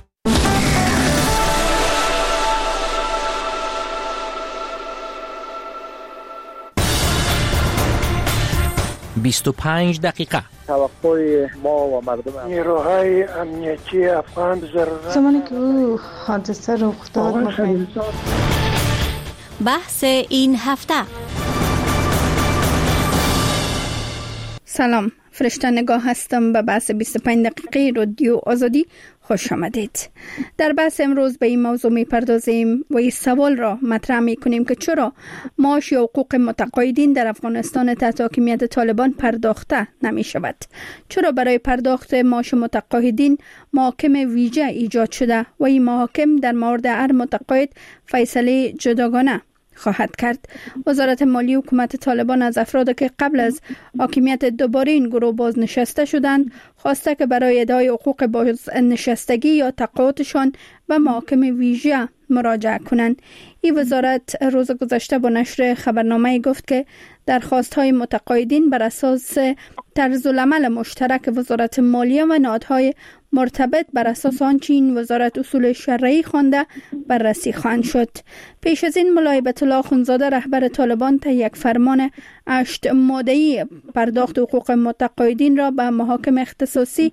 25 دقیقه. توقع ما و مردم نیروهای امنیتی افغان ضرورت زمانی که او حادثه رخ داد بحث این هفته. سلام، فرشته نگاه هستم. به بحث 25 دقیقه رادیو آزادی خوش آمدید. در بحث امروز به این موضوع میپردازیم و این سوال را مطرح میکنیم که چرا معاش و حقوق متقاعدین در افغانستان تحت حاکمیت طالبان پرداخته نمی شود؟ چرا برای پرداخت معاش متقاعدین محاکم ویژه ایجاد شده و این محاکم در مورد هر متقاعد فیصله جداگانه خواهد کرد؟ وزارت مالی حکومت طالبان از افراد که قبل از حاکمیت دوباره این گروه بازنشسته شدند خواسته که برای ادای حقوق بازنشستگی یا تقاعدشان به محاکم ویژه مراجعه کنند. این وزارت روز گذشته با نشر خبرنامه گفت که درخواست‌های متقاعدین بر اساس طرزالعمل مشترک وزارت مالیه و نهادهای مرتبط بر اساس آنچه این وزارت اصول شرعی خوانده بررسی خواهند شد. پیش از این مولای هیبت الله اخوندزاده رهبر طالبان تا یک فرمان 8 ماده‌ای پرداخت حقوق متقاعدین را به محاکم اختصاصی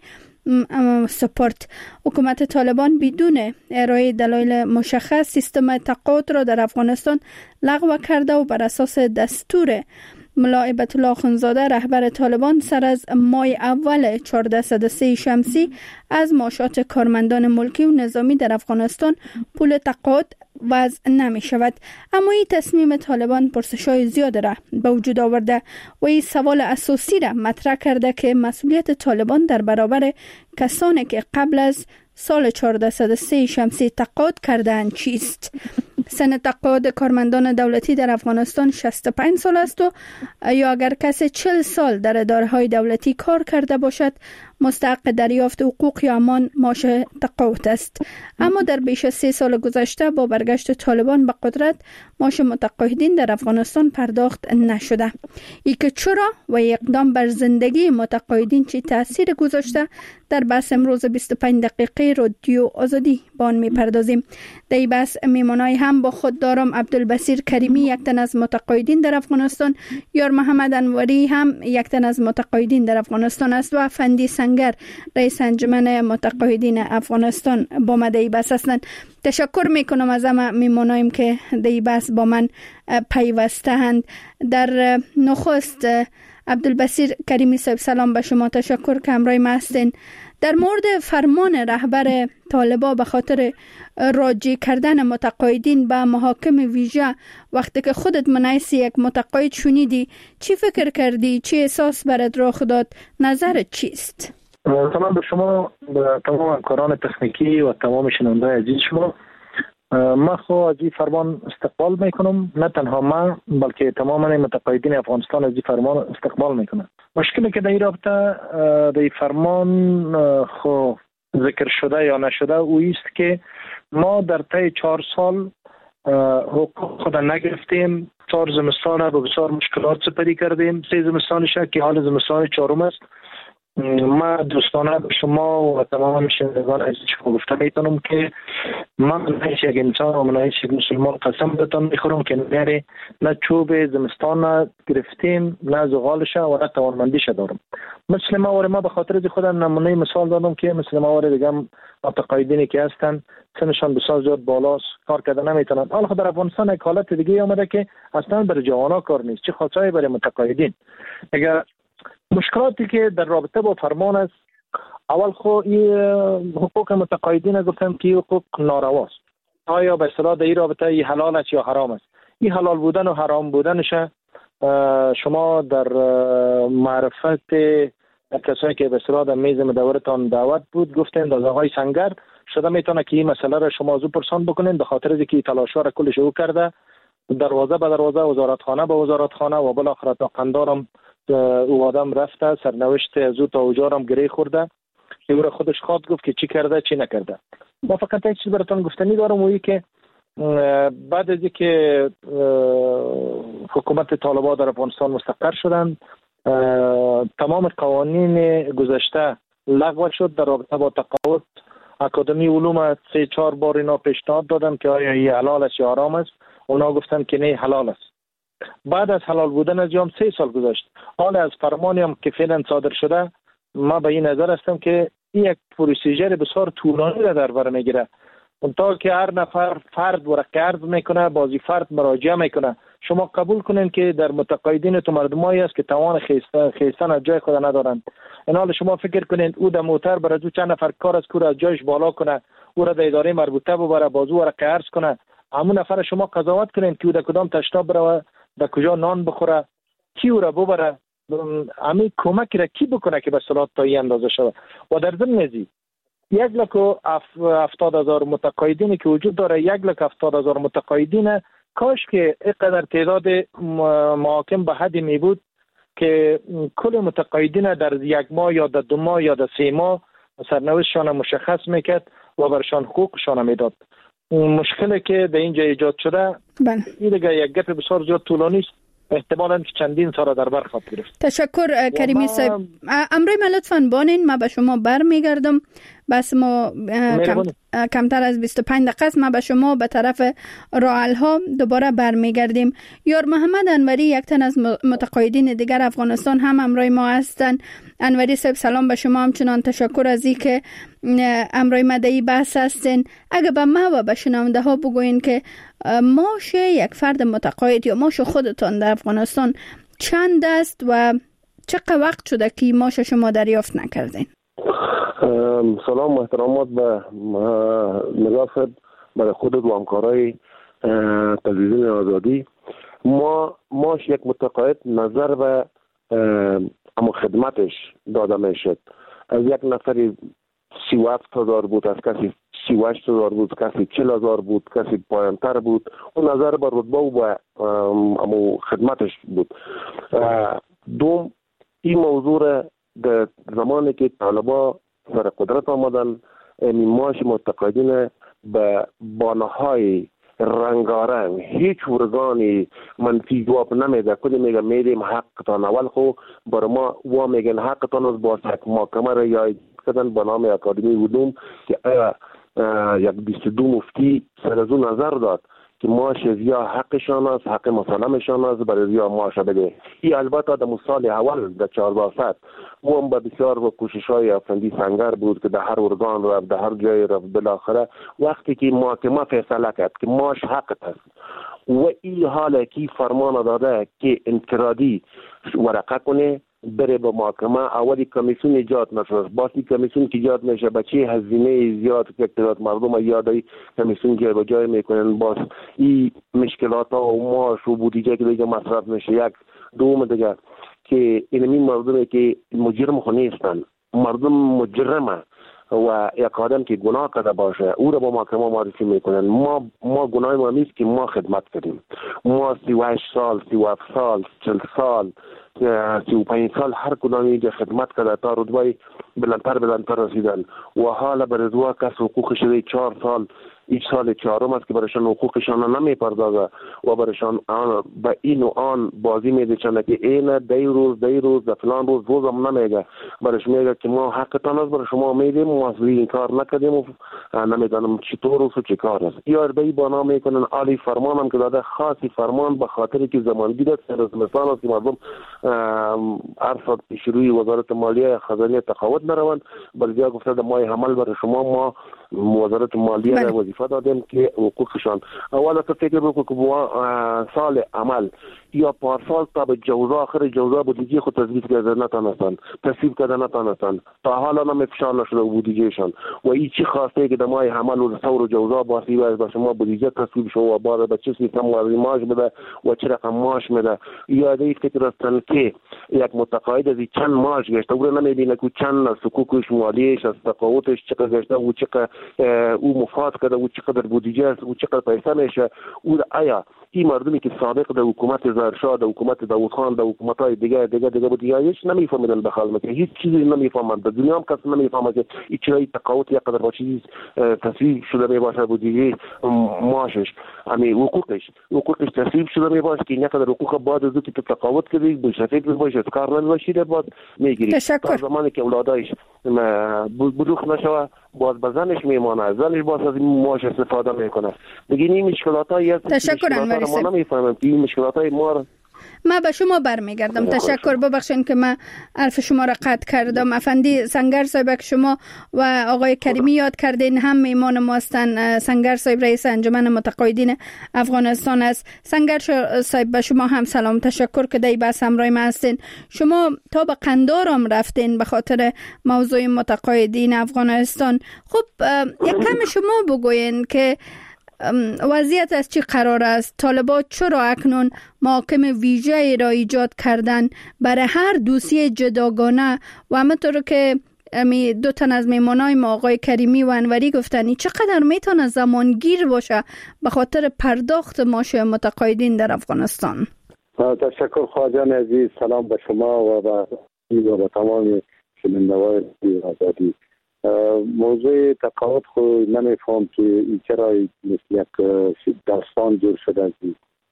سپرد. حکومت طالبان بدون ارائه دلایل مشخص سیستم تقاعد را در افغانستان لغو کرده و بر اساس دستور مولای هیبت الله اخوندزاده رهبر طالبان سر از ماه اول 1403 شمسی از معاشات کارمندان ملکی و نظامی در افغانستان پول تقاعد وضع نمی شود. اما این تصمیم طالبان پرسش‌های زیاد را به وجود آورده و این سوال اساسی را مطرح کرده که مسئولیت طالبان در برابر کسانی که قبل از سال 1403 شمسی تقاعد کردند چیست؟ سن تقاعد کارمندان دولتی در افغانستان 65 سال است و یا اگر کسی 40 سال در اداره‌های دولتی کار کرده باشد مستحق دریافت حقوق یا همان معاش تقاعد است. اما در بیش از 3 سال گذشته با برگشت طالبان به قدرت معاش متقاعدین در افغانستان پرداخت نشده. ای که چرا و اقدام بر زندگی متقاعدین چه تاثیر گذاشته در بحث امروز 25 دقیقه رادیو آزادی با آن میپردازیم. در این بحث میمانای هم با خود دارم عبدالبصیر کریمی یک تن از متقاعدین در افغانستان، یار محمد انوری هم یک تن از متقاعدین در افغانستان است و افندی سنگر رئیس انجمن متقاعدین افغانستان با ما در این بحث هستند. تشکر میکنم از همه میمانایم که در این بحث با من پیوسته اند. در نخست عبدالبصیر کریمی صاحب سلام به شما، تشکر که همراه ما هستین. در مورد فرمان رهبر طالبان به خاطر راجع کردن متقاعدین به محاکم ویژه، وقتی که خودت منعیس یک متقاعد شنیدی چی فکر کردی؟ چی احساس برات رخ داد؟ نظرت چیست؟ سلام به شما، به تمام همکاران تکنیکی و تمام شنونده‌های عزیز شما. من خو از این فرمان استقبال میکنم، نه تنها من بلکه تمام متقاعدین افغانستان از این فرمان استقبال میکنن. مشکلی که در این رابطه در این فرمان خو ذکر شده یا نشده او است که ما در طی 4 سال حقوق خود نگرفتیم. 4 زمستان به بسیار مشکلات سپری کردیم. 3 زمستانش که حال زمستان 4م است. ما دوستانه به شما و تمام شنوندگان عزیز شما گفته میتونم که من منعیش یک انسان و منعیش یک مسلمان قسم بتون میخورم که نه چوب زمستان گرفتیم، نه زغالش و نه توانمندیش دارم. مثل ما به خاطر از خودم نمونه مثال دادم که مثل ما دیگه متقاعدینی که هستن سنشان بسیار زیاد بالاست، کار کردن نمیتونن. حالا خود در افغانستان یک حالت دیگه آمده که اصلا برای جوانا کار نیست، چه خاصایی برای متقاعدین. اگر مشکلاتی که در رابطه با فرمان است، اول خو این حقوق متقاعدین گفتم که حقوق نارواست. آیا به اصطلاح در این رابطه این حلال است یا حرام است؟ این حلال بودن و حرام بودنش شما در معرفت کسایی که به اصطلاح در میز مدورتان دعوت بود گفتند از آقای سنگر شده میتونه که این مسئله را شما زو پرسان بکنین، به خاطر از اینکه تلاش‌ها را کلش او کرده، دروازه به دروازه، وزارتخانه به وزارتخانه و بالاخره تا قندارم او آدم رفته، سرنوشت از او تا اوجارم گره خورده که او را خودش خواد گفت که چی کرده چی نکرده. ما فقط یک چیز براتون گفتنی دارم، وی که بعد از اینکه حکومت طالبان در افغانستان مستقر شدند، تمام قوانین گذشته لغو شد. در رابطه با تقاعد اکادمی علوم 3-4 بار اینا پیشنهاد دادن که آیا این حلال است یا حرام است. اونا گفتن که نه حلال است. بعد از حلال بودن از جام 3 سال گذشت. حال از فرمانی هم که فعلا صادر شده، ما به این نظر هستم که این یک پروسیجر بسیار طولانی را در بر میگیره. تا که هر نفر فرد ورقه عرض میکنه، بازی فرد مراجعه میکنه. شما قبول کنین که در متقاعدین تو مردمایی است که توان خیستن از جای خود ندارند. این حال شما فکر کنین او در موتر برای چند نفر کار از کور از جایش بالا کنه، او را در اداره مربوطه ببره، بازو ورقه عرض کنه، همون نفر شما قضاوت کنین که او در کدام تشناب بره، در کجا نان بخوره، کی او را ببره، همین کمک را کی بکنه که به صلاح تا این اندازه شده. و در ضمن ازی 1,70,000 متقاعدینی که وجود داره، 1,70,000 متقاعدین کاش که اینقدر تعداد محاکم به حدی می بود که کل متقاعدین در 1 ماه یا در 2 ماه یا در 3 ماه سرنوشتشان مشخص میکرد و برشان حقوقشان میداد. مشکلی که در اینجا ایجاد شده این دیگه یک گپ بسیار زیاد طولانی است، احتمالاً که چندین سال در بر خواهد گرفت. تشکر کریمی صاحب. امروز ما لطفاً بانین، ما به شما برمیگردم. بس ما کمتر از 25 دقیقه است. ما به شما به طرف راه‌ها دوباره برمیگردیم. یار محمد انوری، یک تن از متقاعدین دیگر افغانستان، هم امروز ما هستند. انوری صاحب سلام به شما، همچنان تشکر از اینکه امروز ما در این بحث هستین. اگه به ما و به شنونده ها بگوین که معاش یک فرد متقاعد یا معاش خودتان در افغانستان چند است و چقدر وقت شده که معاش شما دریافت نکردین؟ سلام و احترامات به نظافت برای خودت و همکارای تلویزیون آزادی. معاش یک متقاعد نظر به اما خدمتش داده میشد. از یک نفری 37,000 بود، از کسی 38,000 بود، کسی 40,000 بود، کسی پایانتر بود. اون نظر به رتبه و به اما خدمتش بود. دوم، این موضوع در زمانی که طالبان سر قدرت آمدن، معاش متقاعدین به بانه‌های رنگارنگ، هیچ ارگانی منفی جواب نمیده. کلی میگه میدیم حقتان. اول خو بر ما و میگن حقتان از با یک محکمه را یا کردن به نام اکادمی علوم که یک 22 مفتی سر از اون نظر داد که معاش یا حقشان است، حق مسلمشان است، برای یا معاش بده. این البته در سال اول در 1400 و هم به بسیار با کوشش‌های افندی سنگر بود که در هر ارگان رفت، در هر جای رفت. بالاخره وقتی که محکمه فیصله کرد که معاش حقت است، و این حالا کی فرمان داده که انفرادی ورقه کنه بره به محکمه. اولی کمیسیون ایجاد نشد، باسی کمیسیون که ایجاد میشه بچه هزینه زیاد که اقتدار مردم یادی کمیسیون جای میکنن، باز این مشکلات ها و معاش و بودجه که دیگه مصرف میشه. یک دوم دیگه که اینمی مردمی که مجرم خو نیستن، مردم مجرمه و یک آدم که گناه کرده باشه او را با محکمه معرفی میکنن. ما گناه ما نیست که ما خدمت کردیم، ما 38 سال 37 سال 40 سال 35 سال هر کدام اینجا خدمت کرده تا رتبه بلندتر رسیدن و حالا به رضا کس حقوق شده 4 سال این سال چهارم است که برایشان حقوقشان نمیپردازه و برایشان به این و آن بازی میدهند که این دی روز فلان روز هم نمیگه، برایش میگه که ما حقتان است برای شما میدیم، ما این کار نکردیم و نمیدانم چطور است و چه کار است. یا به بنا میکنن عالی فرمان هم که داده، خاصی فرمان به خاطر که زمانگیر است، رسمستان است که مردم عرصات شروعی وزارت مالیه خزانه تقاعد نروند، بلکه گفته مای حمل برای شما ما وزارت مالیه را وظیفه دادیم که حقوقشان اولا تو فکر بکن که سال عمل یا پارسال تا به جوزا آخر جوزا بودجه خود تصویب کرده نتانستن تا حالا نمیفشار نشده بودجهشان و این چی خواسته که دمای عمل و ثور جوزا باسی و شما بودجه تصویب شو و بعد به چه سیستم ماش بده و چه رقم ماش میده. یا دیگه فکر هستن که یک متقاعد از چند ماش گشته او را نمیبینه که چند حقوقش مالیش از تقاعدش چقدر گشته و چقدر او مفاد کرده و چقدر بودجه است و چقدر پیسه میشه. او آیا این مردمی که سابق در حکومت زرشاه، در حکومت داوود خان، در حکومت‌های دیگه بودجه هیچ نمیفهمیدن بخال میکنه، هیچ چیزی نمیفهمن، در دنیا هم کس نمیفهمه که این چرای تقاعد یک قدر با چیز تصویب شده میباشه بودجه ماشش همین حقوقش تصویب شده میباشه که یک قدر حقوق بعد از اینکه تقاعد کردی بشفید میباشه کار نمیباشید بعد میگیری تا زمانی که اولادایش بلوغ نشوه باز به زنش میمانه، زنش باز از این معاش استفاده میکنه. دیگه این مشکلاتایی هست تشکر ما نمیفهمیم که این مشکلاتای ما ما به شما برمیگردم. تشکر، ببخشید که من حرف شما را قطع کردم. افندی سنگر صاحب که شما و آقای کریمی یاد کردین هم میمان ما هستن. سنگر صاحب رئیس انجمن متقاعدین افغانستان است. سنگر صاحب به شما هم سلام، تشکر که در بحث همراه ما هستین. شما تا به قندار هم رفتین به خاطر موضوع متقاعدین افغانستان. خب یک کم شما بگوین که وضعیت از چی قرار است؟ طالبان چرا اکنون محاکم ویژه را ایجاد کردن برای هر دوسیه جداگانه و همونطور که دو تن از میمانای ما آقای کریمی و انوری گفتن چقدر میتونه زمانگیر باشه به خاطر پرداخت معاش متقاعدین در افغانستان؟ تشکر خواجان عزیز، سلام به شما و به تمام شنوندگان آزادی. موضوع تقاعد خو نمیفهم که چرا مثل یک داستان جور شده است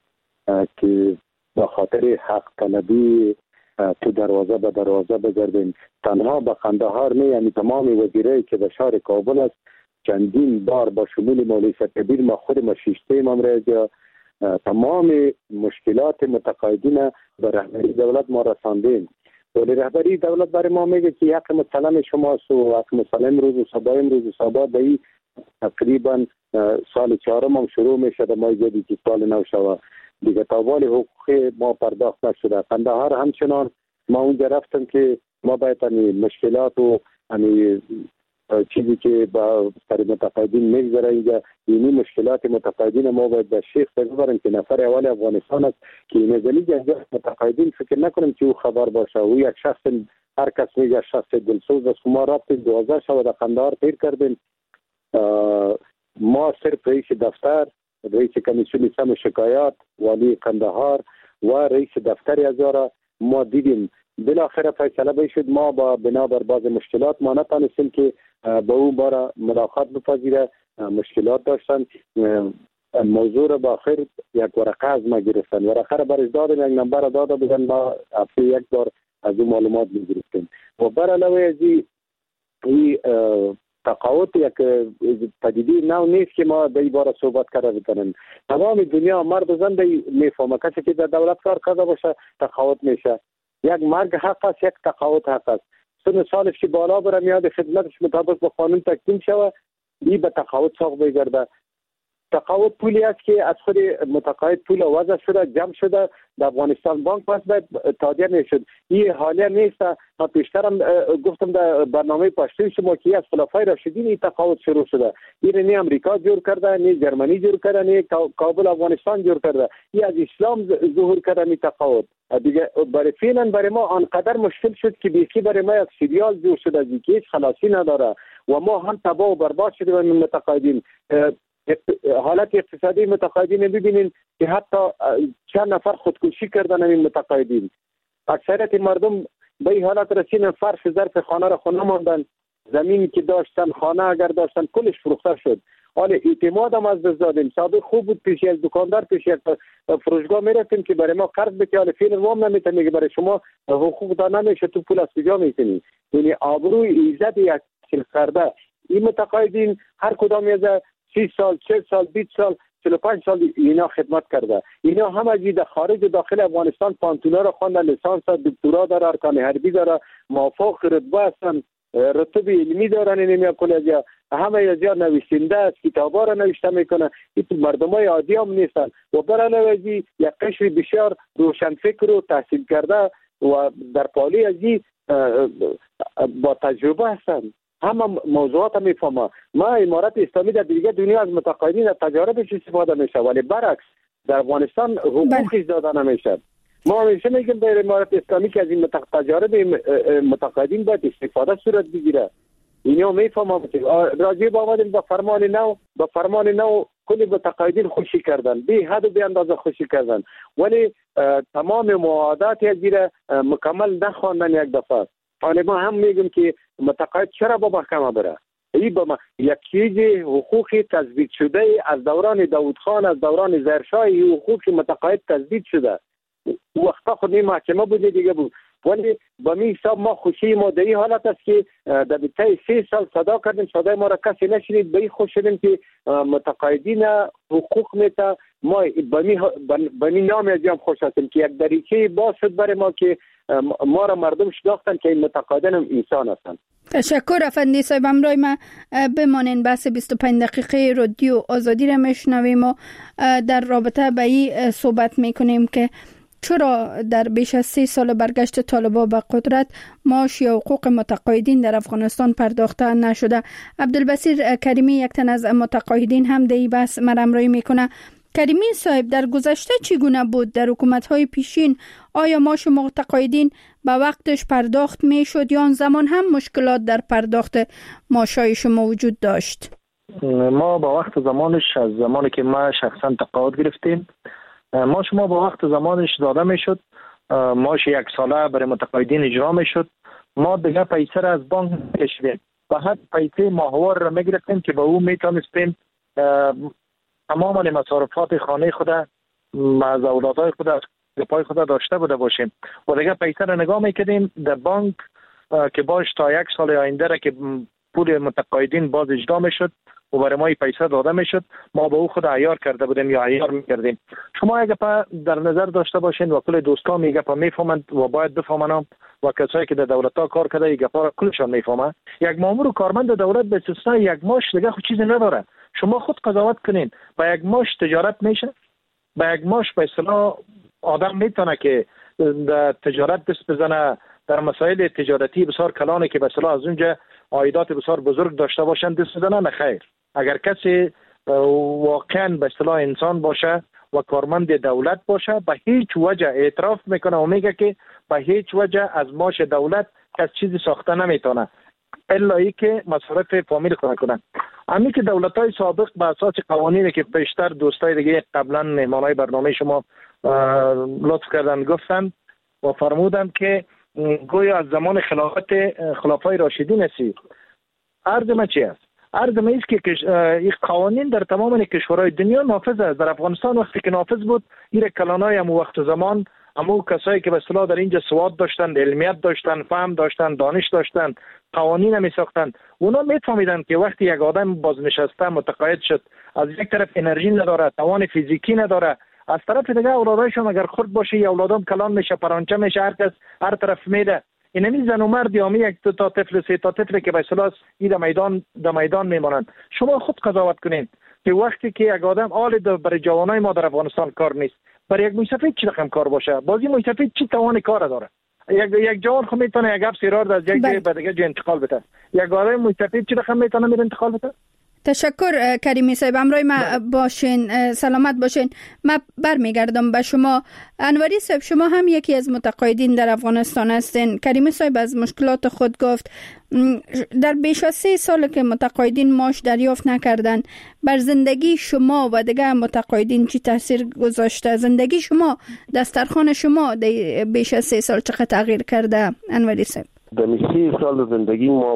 که به خاطر حق طلبی تو دروازه به دروازه بگردیم. تنها به قندهار نه، یعنی تمام وزیرایی که به شهر کابل است چندین بار با شمول مولوی سرکبیر ما خود ما شیشته ممرج تمام مشکلات متقاعدین به رهبری دولت ما رساندیم. ولی رهبری دولت برای ما میگه که حق مسلم شماست و حق مسلم روز و صبا به این تقریبا سال چهارم هم شروع میشه در ماه جدید که سال نو شوه دیگه تاوال حقوقی ما پرداخت نشده. قندهار همچنان ما اونجا رفتم که ما باید مشکلات و چیزی که با سر متقاعدین میگذره اینجا اینی مشکلات متقاعدین ما باید به شیخ ببریم که نفر اول افغانستان است که نزلی جنجال متقاعدین فکر نکنیم که او خبر باشه. او یک شخص، هر کس میگه شخص دلسوز است. ما رفتیم 12 شب در قندهار تیر کردیم. ما صرف رئیس دفتر، رئیس کمیسیون سم شکایات والی قندهار و رئیس دفتر ازاره ما دیدیم. بالاخره فیصله بشد ما با بنابر بعض مشکلات ما نتانستیم که با اون بار ملاقات بپذیره. مشکلات داشتن. موضوع را با آخر یک ورقه از ما گرفتن، ورقه را برش دادن، یک نمبر داده بودن، ما هفته یک بار از اون معلومات میگرفتیم. و بر علاوه از این تقاعد یک پدیده نو نیست که ما در این باره صحبت کرده بکنیم. تمام دنیا مرد و زن میفهمه کسی که در دولت کار کرده باشه تقاعد میشه. یک مرگ حق است، یک تقاعد حق است. سن سالش که بالا بره میاد خدمتش مطابق با قانون تکمیل شوه این به تقاعد ساق بگرده. تقاعد پولی است که از خود متقاعد پول وضع شده، جمع شده در افغانستان بانک پس باید تادیه میشد. این حالیه نیست. ما پیشترم گفتم در برنامه پشتوی شما که از خلفای راشدین این تقاعد شروع شده. این نه امریکا جور کرده، نه جرمنی جور کرده، نه کابل افغانستان جور کرده. این از اسلام ظهور کرده این تقاعد. دیگه برای ما آنقدر مشکل شد که بیخی برای ما یک سریال جور شده از اینکه هیچ خلاصی نداره و ما هم تباه و برباد شده و متقاعدین. حالت اقتصادی متقاعدین ببینین که حتی چند نفر خودکشی کردن این متقاعدین. اکثریت مردم به این حالت رسیدن فرش ظرف خانه را خونه ماندن، زمینی که داشتن، خانه اگر داشتن کلش فروخته شد. حالا اعتماد هم از دست دادیم. سابق خوب بود پیش یک دکاندار پیش یک فروشگاه میرفتیم که برای ما قرض بده، حالا فعلا وام نمیتونه، میگه برای شما حقوق داد نمیشه، تو پول از کجا میکنی؟ یعنی آبروی عزت یک خرده. این متقاعدین هر کدام از 30 سال 40 سال 20 سال 45 سال اینا خدمت کرده. اینا هم از در خارج و داخل افغانستان پانتونا را خواندن، لیسانس دکترا داره، ارکان حربی داره، موافق رتبه هستن، رتب علمی دارن. اینم کلیه همه از یا نویسنده است، کتابا را نوشته میکنه. این مردمای عادی هم نیستن و برای یک قشر بسیار روشنفکر و تحصیل کرده و در پالی از با تجربه هستن. همه موضوعات هم میفهمه. ما امارت اسلامی در دیگه دنیا از متقاعدین از تجاربش استفاده میشه، ولی برعکس در افغانستان حقوقش داده نمیشه. ما همیشه میگیم در امارت اسلامی که از این تجارب متقاعدین باید استفاده صورت بگیره. اینا میفهمم. راجع به آمدیم به فرمان نو کلی متقاعدین خوشی کردن، بی حد و بی اندازه خوشی کردن، ولی تمام معاهدات یه مکمل نخواندن یک دفعه. حالا ما هم میگیم که متقاعد چرا با محکمه بره؟ این با یک چیز حقوقی تثبیت شده از دوران داوود خان، از دوران ظاهرشاه، حقوق متقاعد تثبیت شده. وقتا خود این محکمه بوده دیگه بود، ولی با می حساب ما خوشی ما در این حالت است که در بیتای 3 سال صدا کردیم، صدای ما را کسی نشنید. به این خوش شدیم که متقاعدین حقوق میتا ما به می نام از خوش هستیم که یک دریچه باز شد برای ما که ما را مردم شناختن که این متقاعدین هم انسان هستند. تشکر افندی صاحب. امروز ما بمانین بحث 25 دقیقه رادیو آزادی را میشنویم و در رابطه به این صحبت میکنیم که چرا در بیش از 3 سال برگشت طالبان به قدرت معاش یا حقوق متقاعدین در افغانستان پرداخته نشده. عبدالبصیر کریمی یک تن از متقاعدین هم در این بحث مرامرایی میکنه. کریمی صاحب، در گذشته چگونه بود؟ در حکومت‌های پیشین آیا معاش متقاعدین به وقتش پرداخت میشد یا آن زمان هم مشکلات در پرداخت معاشای شما وجود داشت؟ ما با وقت زمانش، از زمانی که ما شخصا تقاعد گرفتیم، ما با وقت زمانش داده میشد. معاش 1 ساله برای متقاعدین اجرا میشد. ما دیگه پیسه را از بانک نمی‌کشیدیم، فقط پیسه ماهوار را میگرفتیم که با او میتونستیم تمام مصارفات خانه خود از اولادای خود از پای خود داشته باشیم و دیگه پیسه را نگاه میکردیم در بانک که باش تا 1 سال آینده را که پول متقاعدین باز اجرا میشد و برای ما پیسه داده میشد. ما به او خود عیار کرده بودیم یا عیار میکردیم. شما اگه در نظر داشته باشین و کل دوستان میگه میفهمند و باید بفهمن و کسایی که در دولت ها کار کرده یک گپا کلشان میفهمه. یک مامور و کارمند دولت به استثنای یک معاش دیگه خود چیزی نداره. شما خود قضاوت کنین، با یک معاش تجارت میشه؟ با یک معاش به اصطلاح آدم میتونه که در تجارت دست بزنه، در مسائل تجارتی بسیار کلانه که به اصطلاح از اونجا عایدات بسیار بزرگ داشته باشن دست بزنه؟ نه خیر. اگر کسی واقعا به اصطلاح انسان باشه و کارمند دولت باشه، به هیچ وجه اعتراف میکنه و میگه که به هیچ وجه از معاش دولت کس چیزی ساخته نمیتونه الا ای که مصارف فامیل کنه. همین که دولت‌های سابق به اساس قوانینی که پیشتر دوستای دیگه قبلا مهمانای برنامه شما لطف کردن گفتن و فرمودن که گویا از زمان خلفای راشدین است. عرض ما چی است؟ عرض ما است که این قوانین در تمام کشورهای دنیا نافذ است. در افغانستان وقتی که نافذ بود، این کلانای هم وقت زمان همو کسایی که به اصطلاح در اینجا سواد داشتند، علمیت داشتند، فهم داشتند، دانش داشتند، قوانین می ساختند، اونا میفهمیدند که وقتی یک آدم بازنشسته متقاعد شد، از یک طرف انرژی نداره، توان فیزیکی نداره، از طرف دیگه اولادایشون اگر خرد باشه یا اولادام کلان میشه، پرانچه میشه، هر کس هر طرف میده. اینمی زن و مرد یا یک تا طفل 3 تا طفل که به اصطلاح این در میدان میمانند. شما خود قضاوت کنین. که وقتی که یک آدم حال برای جوانای ما در افغانستان کار نیست، برای یک موسفید چی رقم کار باشه؟ بازی موسفید چی توان کار داره؟ یک جوان خو میتونه یک افسرار از یک جای به دیگه جای انتقال بده. یک آدم موسفید چی رقم میتونه میره انتقال بده؟ تشکر کریمی صاحب، امروز ما باشین، سلامت باشین. ما برمیگردم به شما. انوری صاحب، شما هم یکی از متقاعدین در افغانستان هستین. کریمی صاحب از مشکلات خود گفت. در بیش از 3 سال که متقاعدین معاش دریافت نکردن، بر زندگی شما و دیگه متقاعدین چی تاثیر گذاشته؟ زندگی شما، دسترخوان شما بیش از 3 سال چقدر تغییر کرده انوری صاحب؟ در 3 سال زندگی ما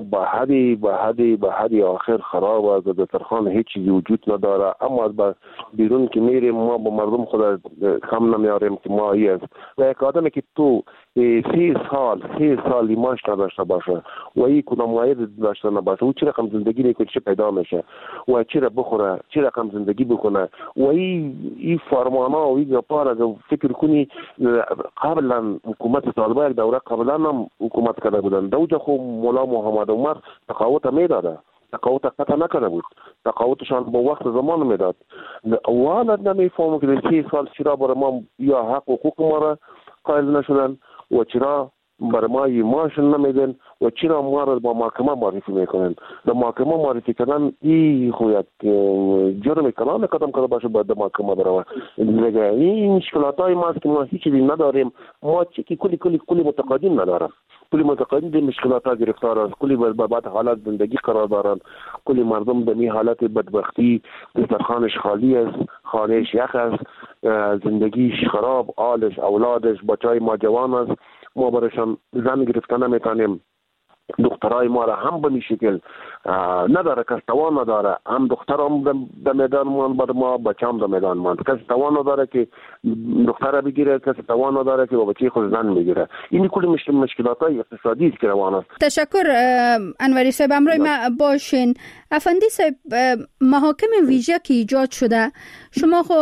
به حدی آخر خراب است. دسترخوان هیچ چیزی وجود نداره. اما از بیرون که میریم ما با مردم خود کم نمیاریم که ما ای است. و یک آدمی که تو 3 سال معاش نداشته باشه و این کدام عاید داشته نباشه، او چه رقم زندگی میکنه، چه پیدا میشه و چه را بخوره، چه رقم زندگی بکنه. و این فرمانا و این گپا را فکر کنی قبلا حکومت طالبان یک دوره قبلا هم حکومت کرده بودن. دوجه خو مولا محمد عمر تقاوت میداده، تقاوت قطع نکنه بود، تقاوتشان با وقت زمان میداد. والا نمیفهمم که 3 سال چرا برای ما یا حق و حقوق ما را قائل نشدن و چرا برای ما معاش نمیدن و چرا ما را با محکمه معرفی میکنن. در محکمه معرفی کردن این خو یک جرم کلان قدم کرده باشه باید در محکمه بروه. این مشکلات های ما است که ما هیچ چیزی نداریم. ما چی کلی متقاعدین ندارم. کلی متقاعدین در مشکلات ها گرفتار است. کلی بعد حالت زندگی قرار دارند. کلی مردم در این حالت بدبختی، دسترخوانش خالی است، خانهش یخ است، زندگیش خراب، آلش اولادش بچهای ما جوان است. ما برایشان زن گرفتن نمیتونیم. دخترای ما را هم به این شکل نداره، کس توان نداره. هم دختر هم در میدان مان بر ما، بچه هم در میدان مان. کس توان نداره که دختر بگیره، کس توان نداره که با بچه خود زن بگیره. این کلی مشکلات های اقتصادی است که روان است. تشکر انوری صاحب. امروز ما باشین. افندی صاحب، محاکم ویژه که ایجاد شده، شما خو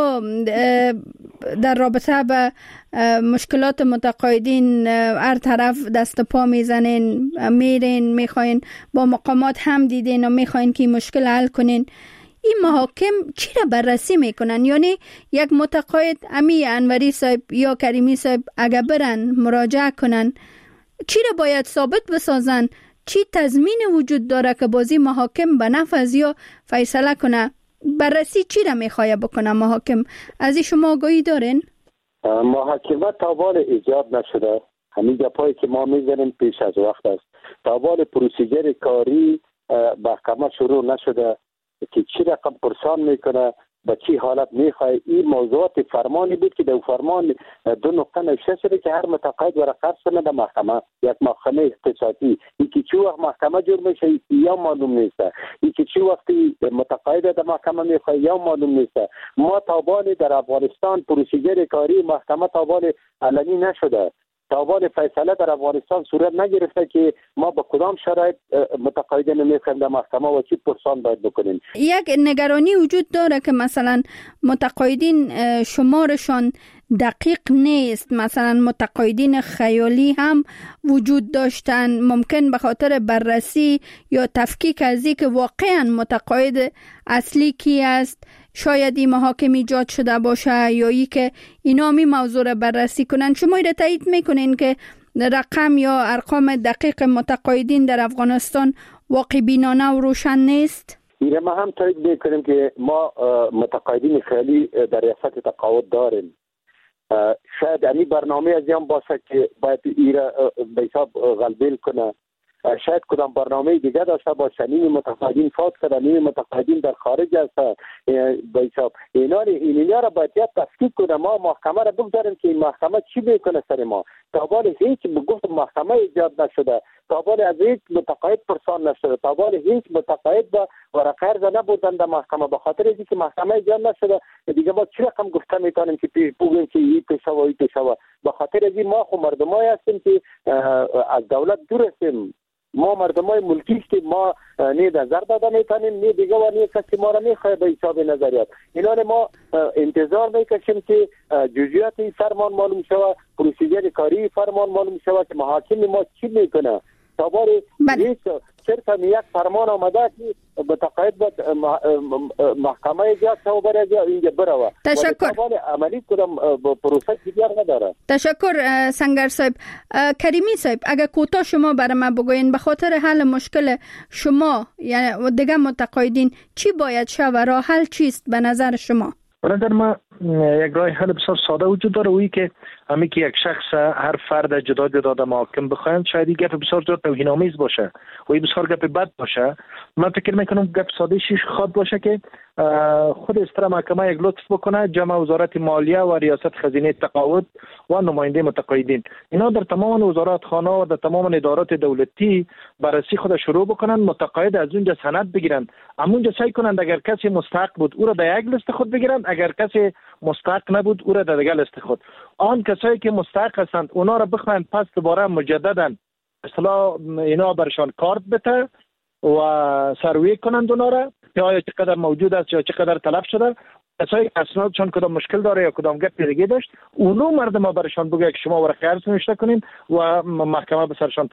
در رابطه به مشکلات متقاعدین هر طرف دست پا میزنین، میرین، میخواین با مقامات هم دیدین و میخواین که مشکل حل کنین. این محاکم چی را بررسی میکنن؟ یعنی یک متقاعد امی انوری صاحب یا کریمی صاحب اگر برن مراجعه کنن، چی را باید ثابت بسازن؟ چی تضمین وجود داره که بازی محاکم به نفع یا فیصله کنه؟ بررسی چی را میخواه بکنه محاکم؟ از این شما آگاهی دارین؟ محاکمه تابال ایجاد نشده. همین گپایی که ما میزنیم پیش از وقت است. تابال پروسیجر کاری محکمه شروع نشده که چی رقم پرسان میکنه، به چی حالت میخواه. این موضوعات فرمانی بود که در فرمان 2 نقطه نوشته شده که هر متقاعد ورقه کنه در محکمه، یک محکمه اختصاصی. این که چی وقت محکمه جور میشه یا معلوم نیسته. این که چی وقتی متقاعد در محکمه میخواه یا معلوم نیسته. ما تابان در افغانستان پروسیجر کاری محکمه تابان علنی نشده. تابان فیصله در افغانستان صورت نگرفته که ما با کدام شرایط متقاعدین میخوایم در محکمه و چی پرسان باید بکنیم. یک نگرانی وجود داره که مثلا متقاعدین شمارشان دقیق نیست. مثلا متقاعدین خیالی هم وجود داشتن، ممکن به خاطر بررسی یا تفکیک از اینکه واقعا متقاعد اصلی کی است شاید این محاکم ایجاد شده باشه یا ای که اینا می موضوع را بررسی کنن. شما را تایید میکنین که رقم یا ارقام دقیق متقاعدین در افغانستان واقع بینانه و روشن نیست؟ ایره ما هم تایید میکنیم که ما متقاعدین خیلی در ریاست تقاعد داریم. شاید این برنامه از این باشه که باید ایره به حساب غلبیل کنه. شاید کدام برنامه دیگه داشته باشه. نیم متقاعدین فوت کرده، نیم متقاعدین در خارج هست. به حساب اینا را باید تفکیک کنه. ما محکمه را بگذاریم که این محکمه چی میکنه سر ما. تابال هیچ بگفت محکمه ایجاد نشده، تابال از هیچ متقاعد پرسان نشده، تابال هیچ متقاعد با ورقه ارز نبردن در محکمه. به خاطر اینکه که محکمه ایجاد نشده دیگه ما چی رقم گفته میتونیم که پیش بگیم که این پیشه و این پیشه و. به خاطر اینکه ما خو مردمای هستیم که از دولت دور هستیم. ما مردمای ملکی هستیم. ما نه نظر داده میتونیم، نه دیگه و نه کسی ما را میخواه به حساب نظریات. اینا ما انتظار میکشیم که جزئیات این فرمان معلوم شود، پروسیجر کاری فرمان معلوم شود که محاکم ما چی میکنه. تابال هیچ صرف یک فرمان آمده که متقاعد به محکمه زیاد شو بره اینجا بره. تشکر. عملی کدام پروسه دیگر نداره. تشکر سنگر صاحب. کریمی صاحب اگر کوتاه شما برای ما بگوین به خاطر حل مشکل شما یعنی دیگه متقاعدین چی باید شه و راه حل چیست به نظر شما؟ به نظر ما یک راه حل بسیار ساده وجود داره، وی که همی که یک شخص هر فرد جدا محاکم بخواهند شاید این گپ بسیار زیاد توهین‌آمیز باشه و این بسیار گپ بد باشه. من فکر میکنم گپ ساده شیش خواد باشه که خود استرا محکمه یک لطف بکنه جمع وزارت مالیه و ریاست خزینه تقاعد و نماینده متقاعدین اینا در تمام وزارت خانه و در تمام ادارات دولتی بررسی خود شروع بکنن، متقاعد از اونجا سند بگیرن، همونجا سعی کنند اگر کسی مستحق بود او را در یک لیست خود بگیرن، اگر کسی مستحق نبود او را در دیگر لیست خود. آن کسایی که مستحق هستند اونا را بخواهند پس دوباره مجددا اصلا اینا برشان کارت بده و سروی کنند اونا را که آیا چقدر موجود است یا چقدر تلف شده. کسایی که اسنادشان کدام مشکل داره یا کدام گپ دیگه داشت اونو مردم برشان بگه که شما ورقه عرض نوشته کنین و محکمه به سرشان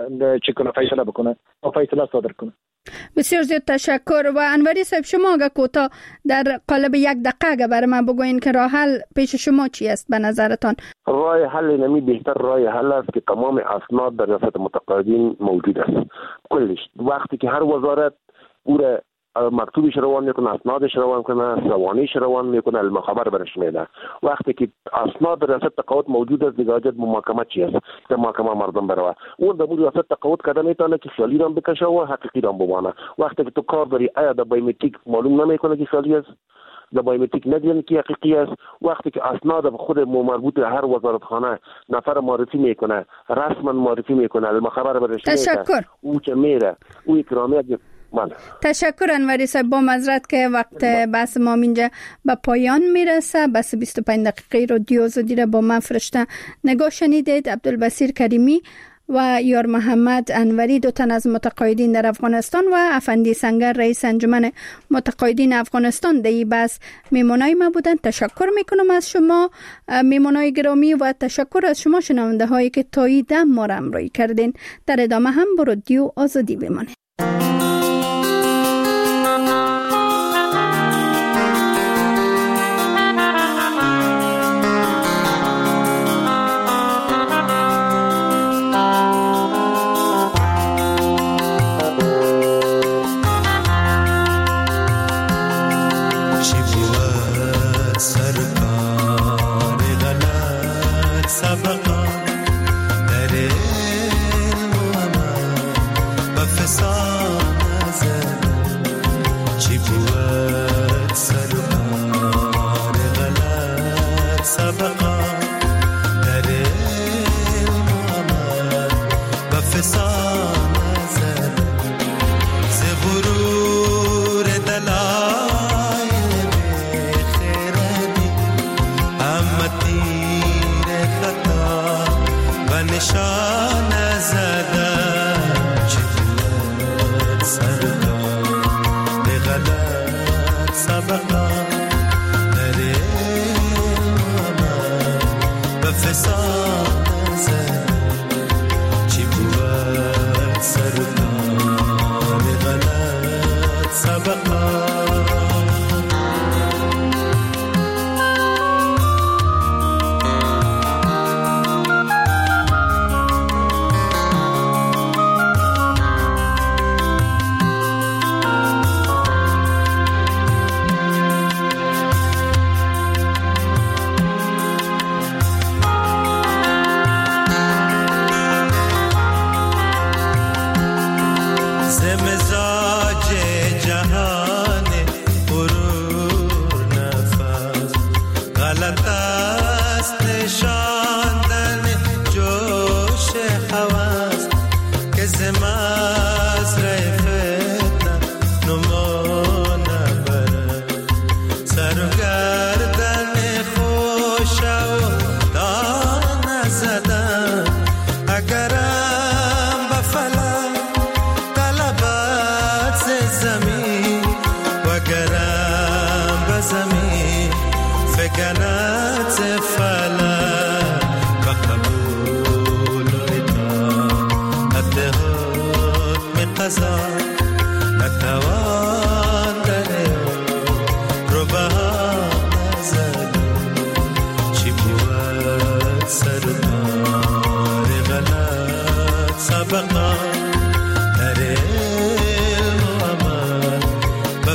فیصله بکنه و فیصله صادر کنه. بسیار زیاد تشکر. و انوری صاحب شما اگه کوتاه در قالب یک دقیقه اگه برای من بگوین که راه حل پیش شما چی است به نظرتان؟ راه حل نمی بهتر راه حل است که تمام اسناد در ریاست متقاعدین موجود است کلش. وقتی که هر وزارت او را مکتوبش روان میکنه، اسنادش روان کنه، سوانیش روان میکنه، المخبر برش میده. وقتی که اسناد ریاست تقاعد موجود است دیگه حاجت به محکمه چی است؟ در محکمه مردم بروه. اون در ریاست تقاعد کده میتونه که خیالی را بکشه و حقیقی را بمانه. وقتی که تو کار داری آیا در بایومتریک معلوم نمیکنه که خیالی است، در بایومتریک ندیدن که حقیقی است. وقتی که اسناد خود مربوط هر وزارتخانه نفر معرفی میکنه، رسما معرفی میکنه، المخبر برش میده، او چه میره او اکرامیت. تشکر انوری صاحب. با معذرت که وقت بحث ما اینجا به پایان میرسه. بس 25 دقیقه رادیو آزادی را با من فرشته نگاه شنیدید. عبدالبصیر کریمی و یار محمد انوری دو تن از متقاعدین در افغانستان و افندی سنگر رئیس انجمن متقاعدین افغانستان در این بحث میمونای ما بودند. تشکر میکنم از شما میمونای گرامی و تشکر از شما شنونده هایی که تا این دم ما را همراهی کردین. در ادامه هم با رادیو آزادی بمانید.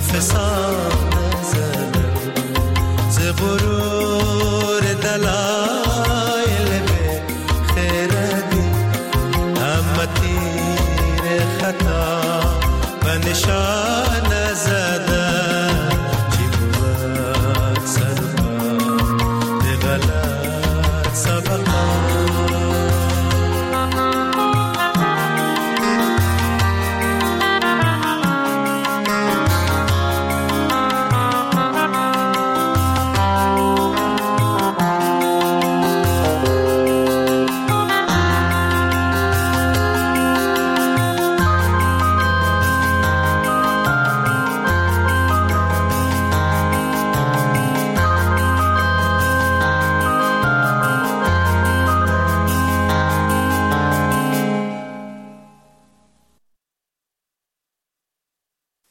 فسانه زدم ز غرور دلایل به خیردی همه تیر خطا و نشان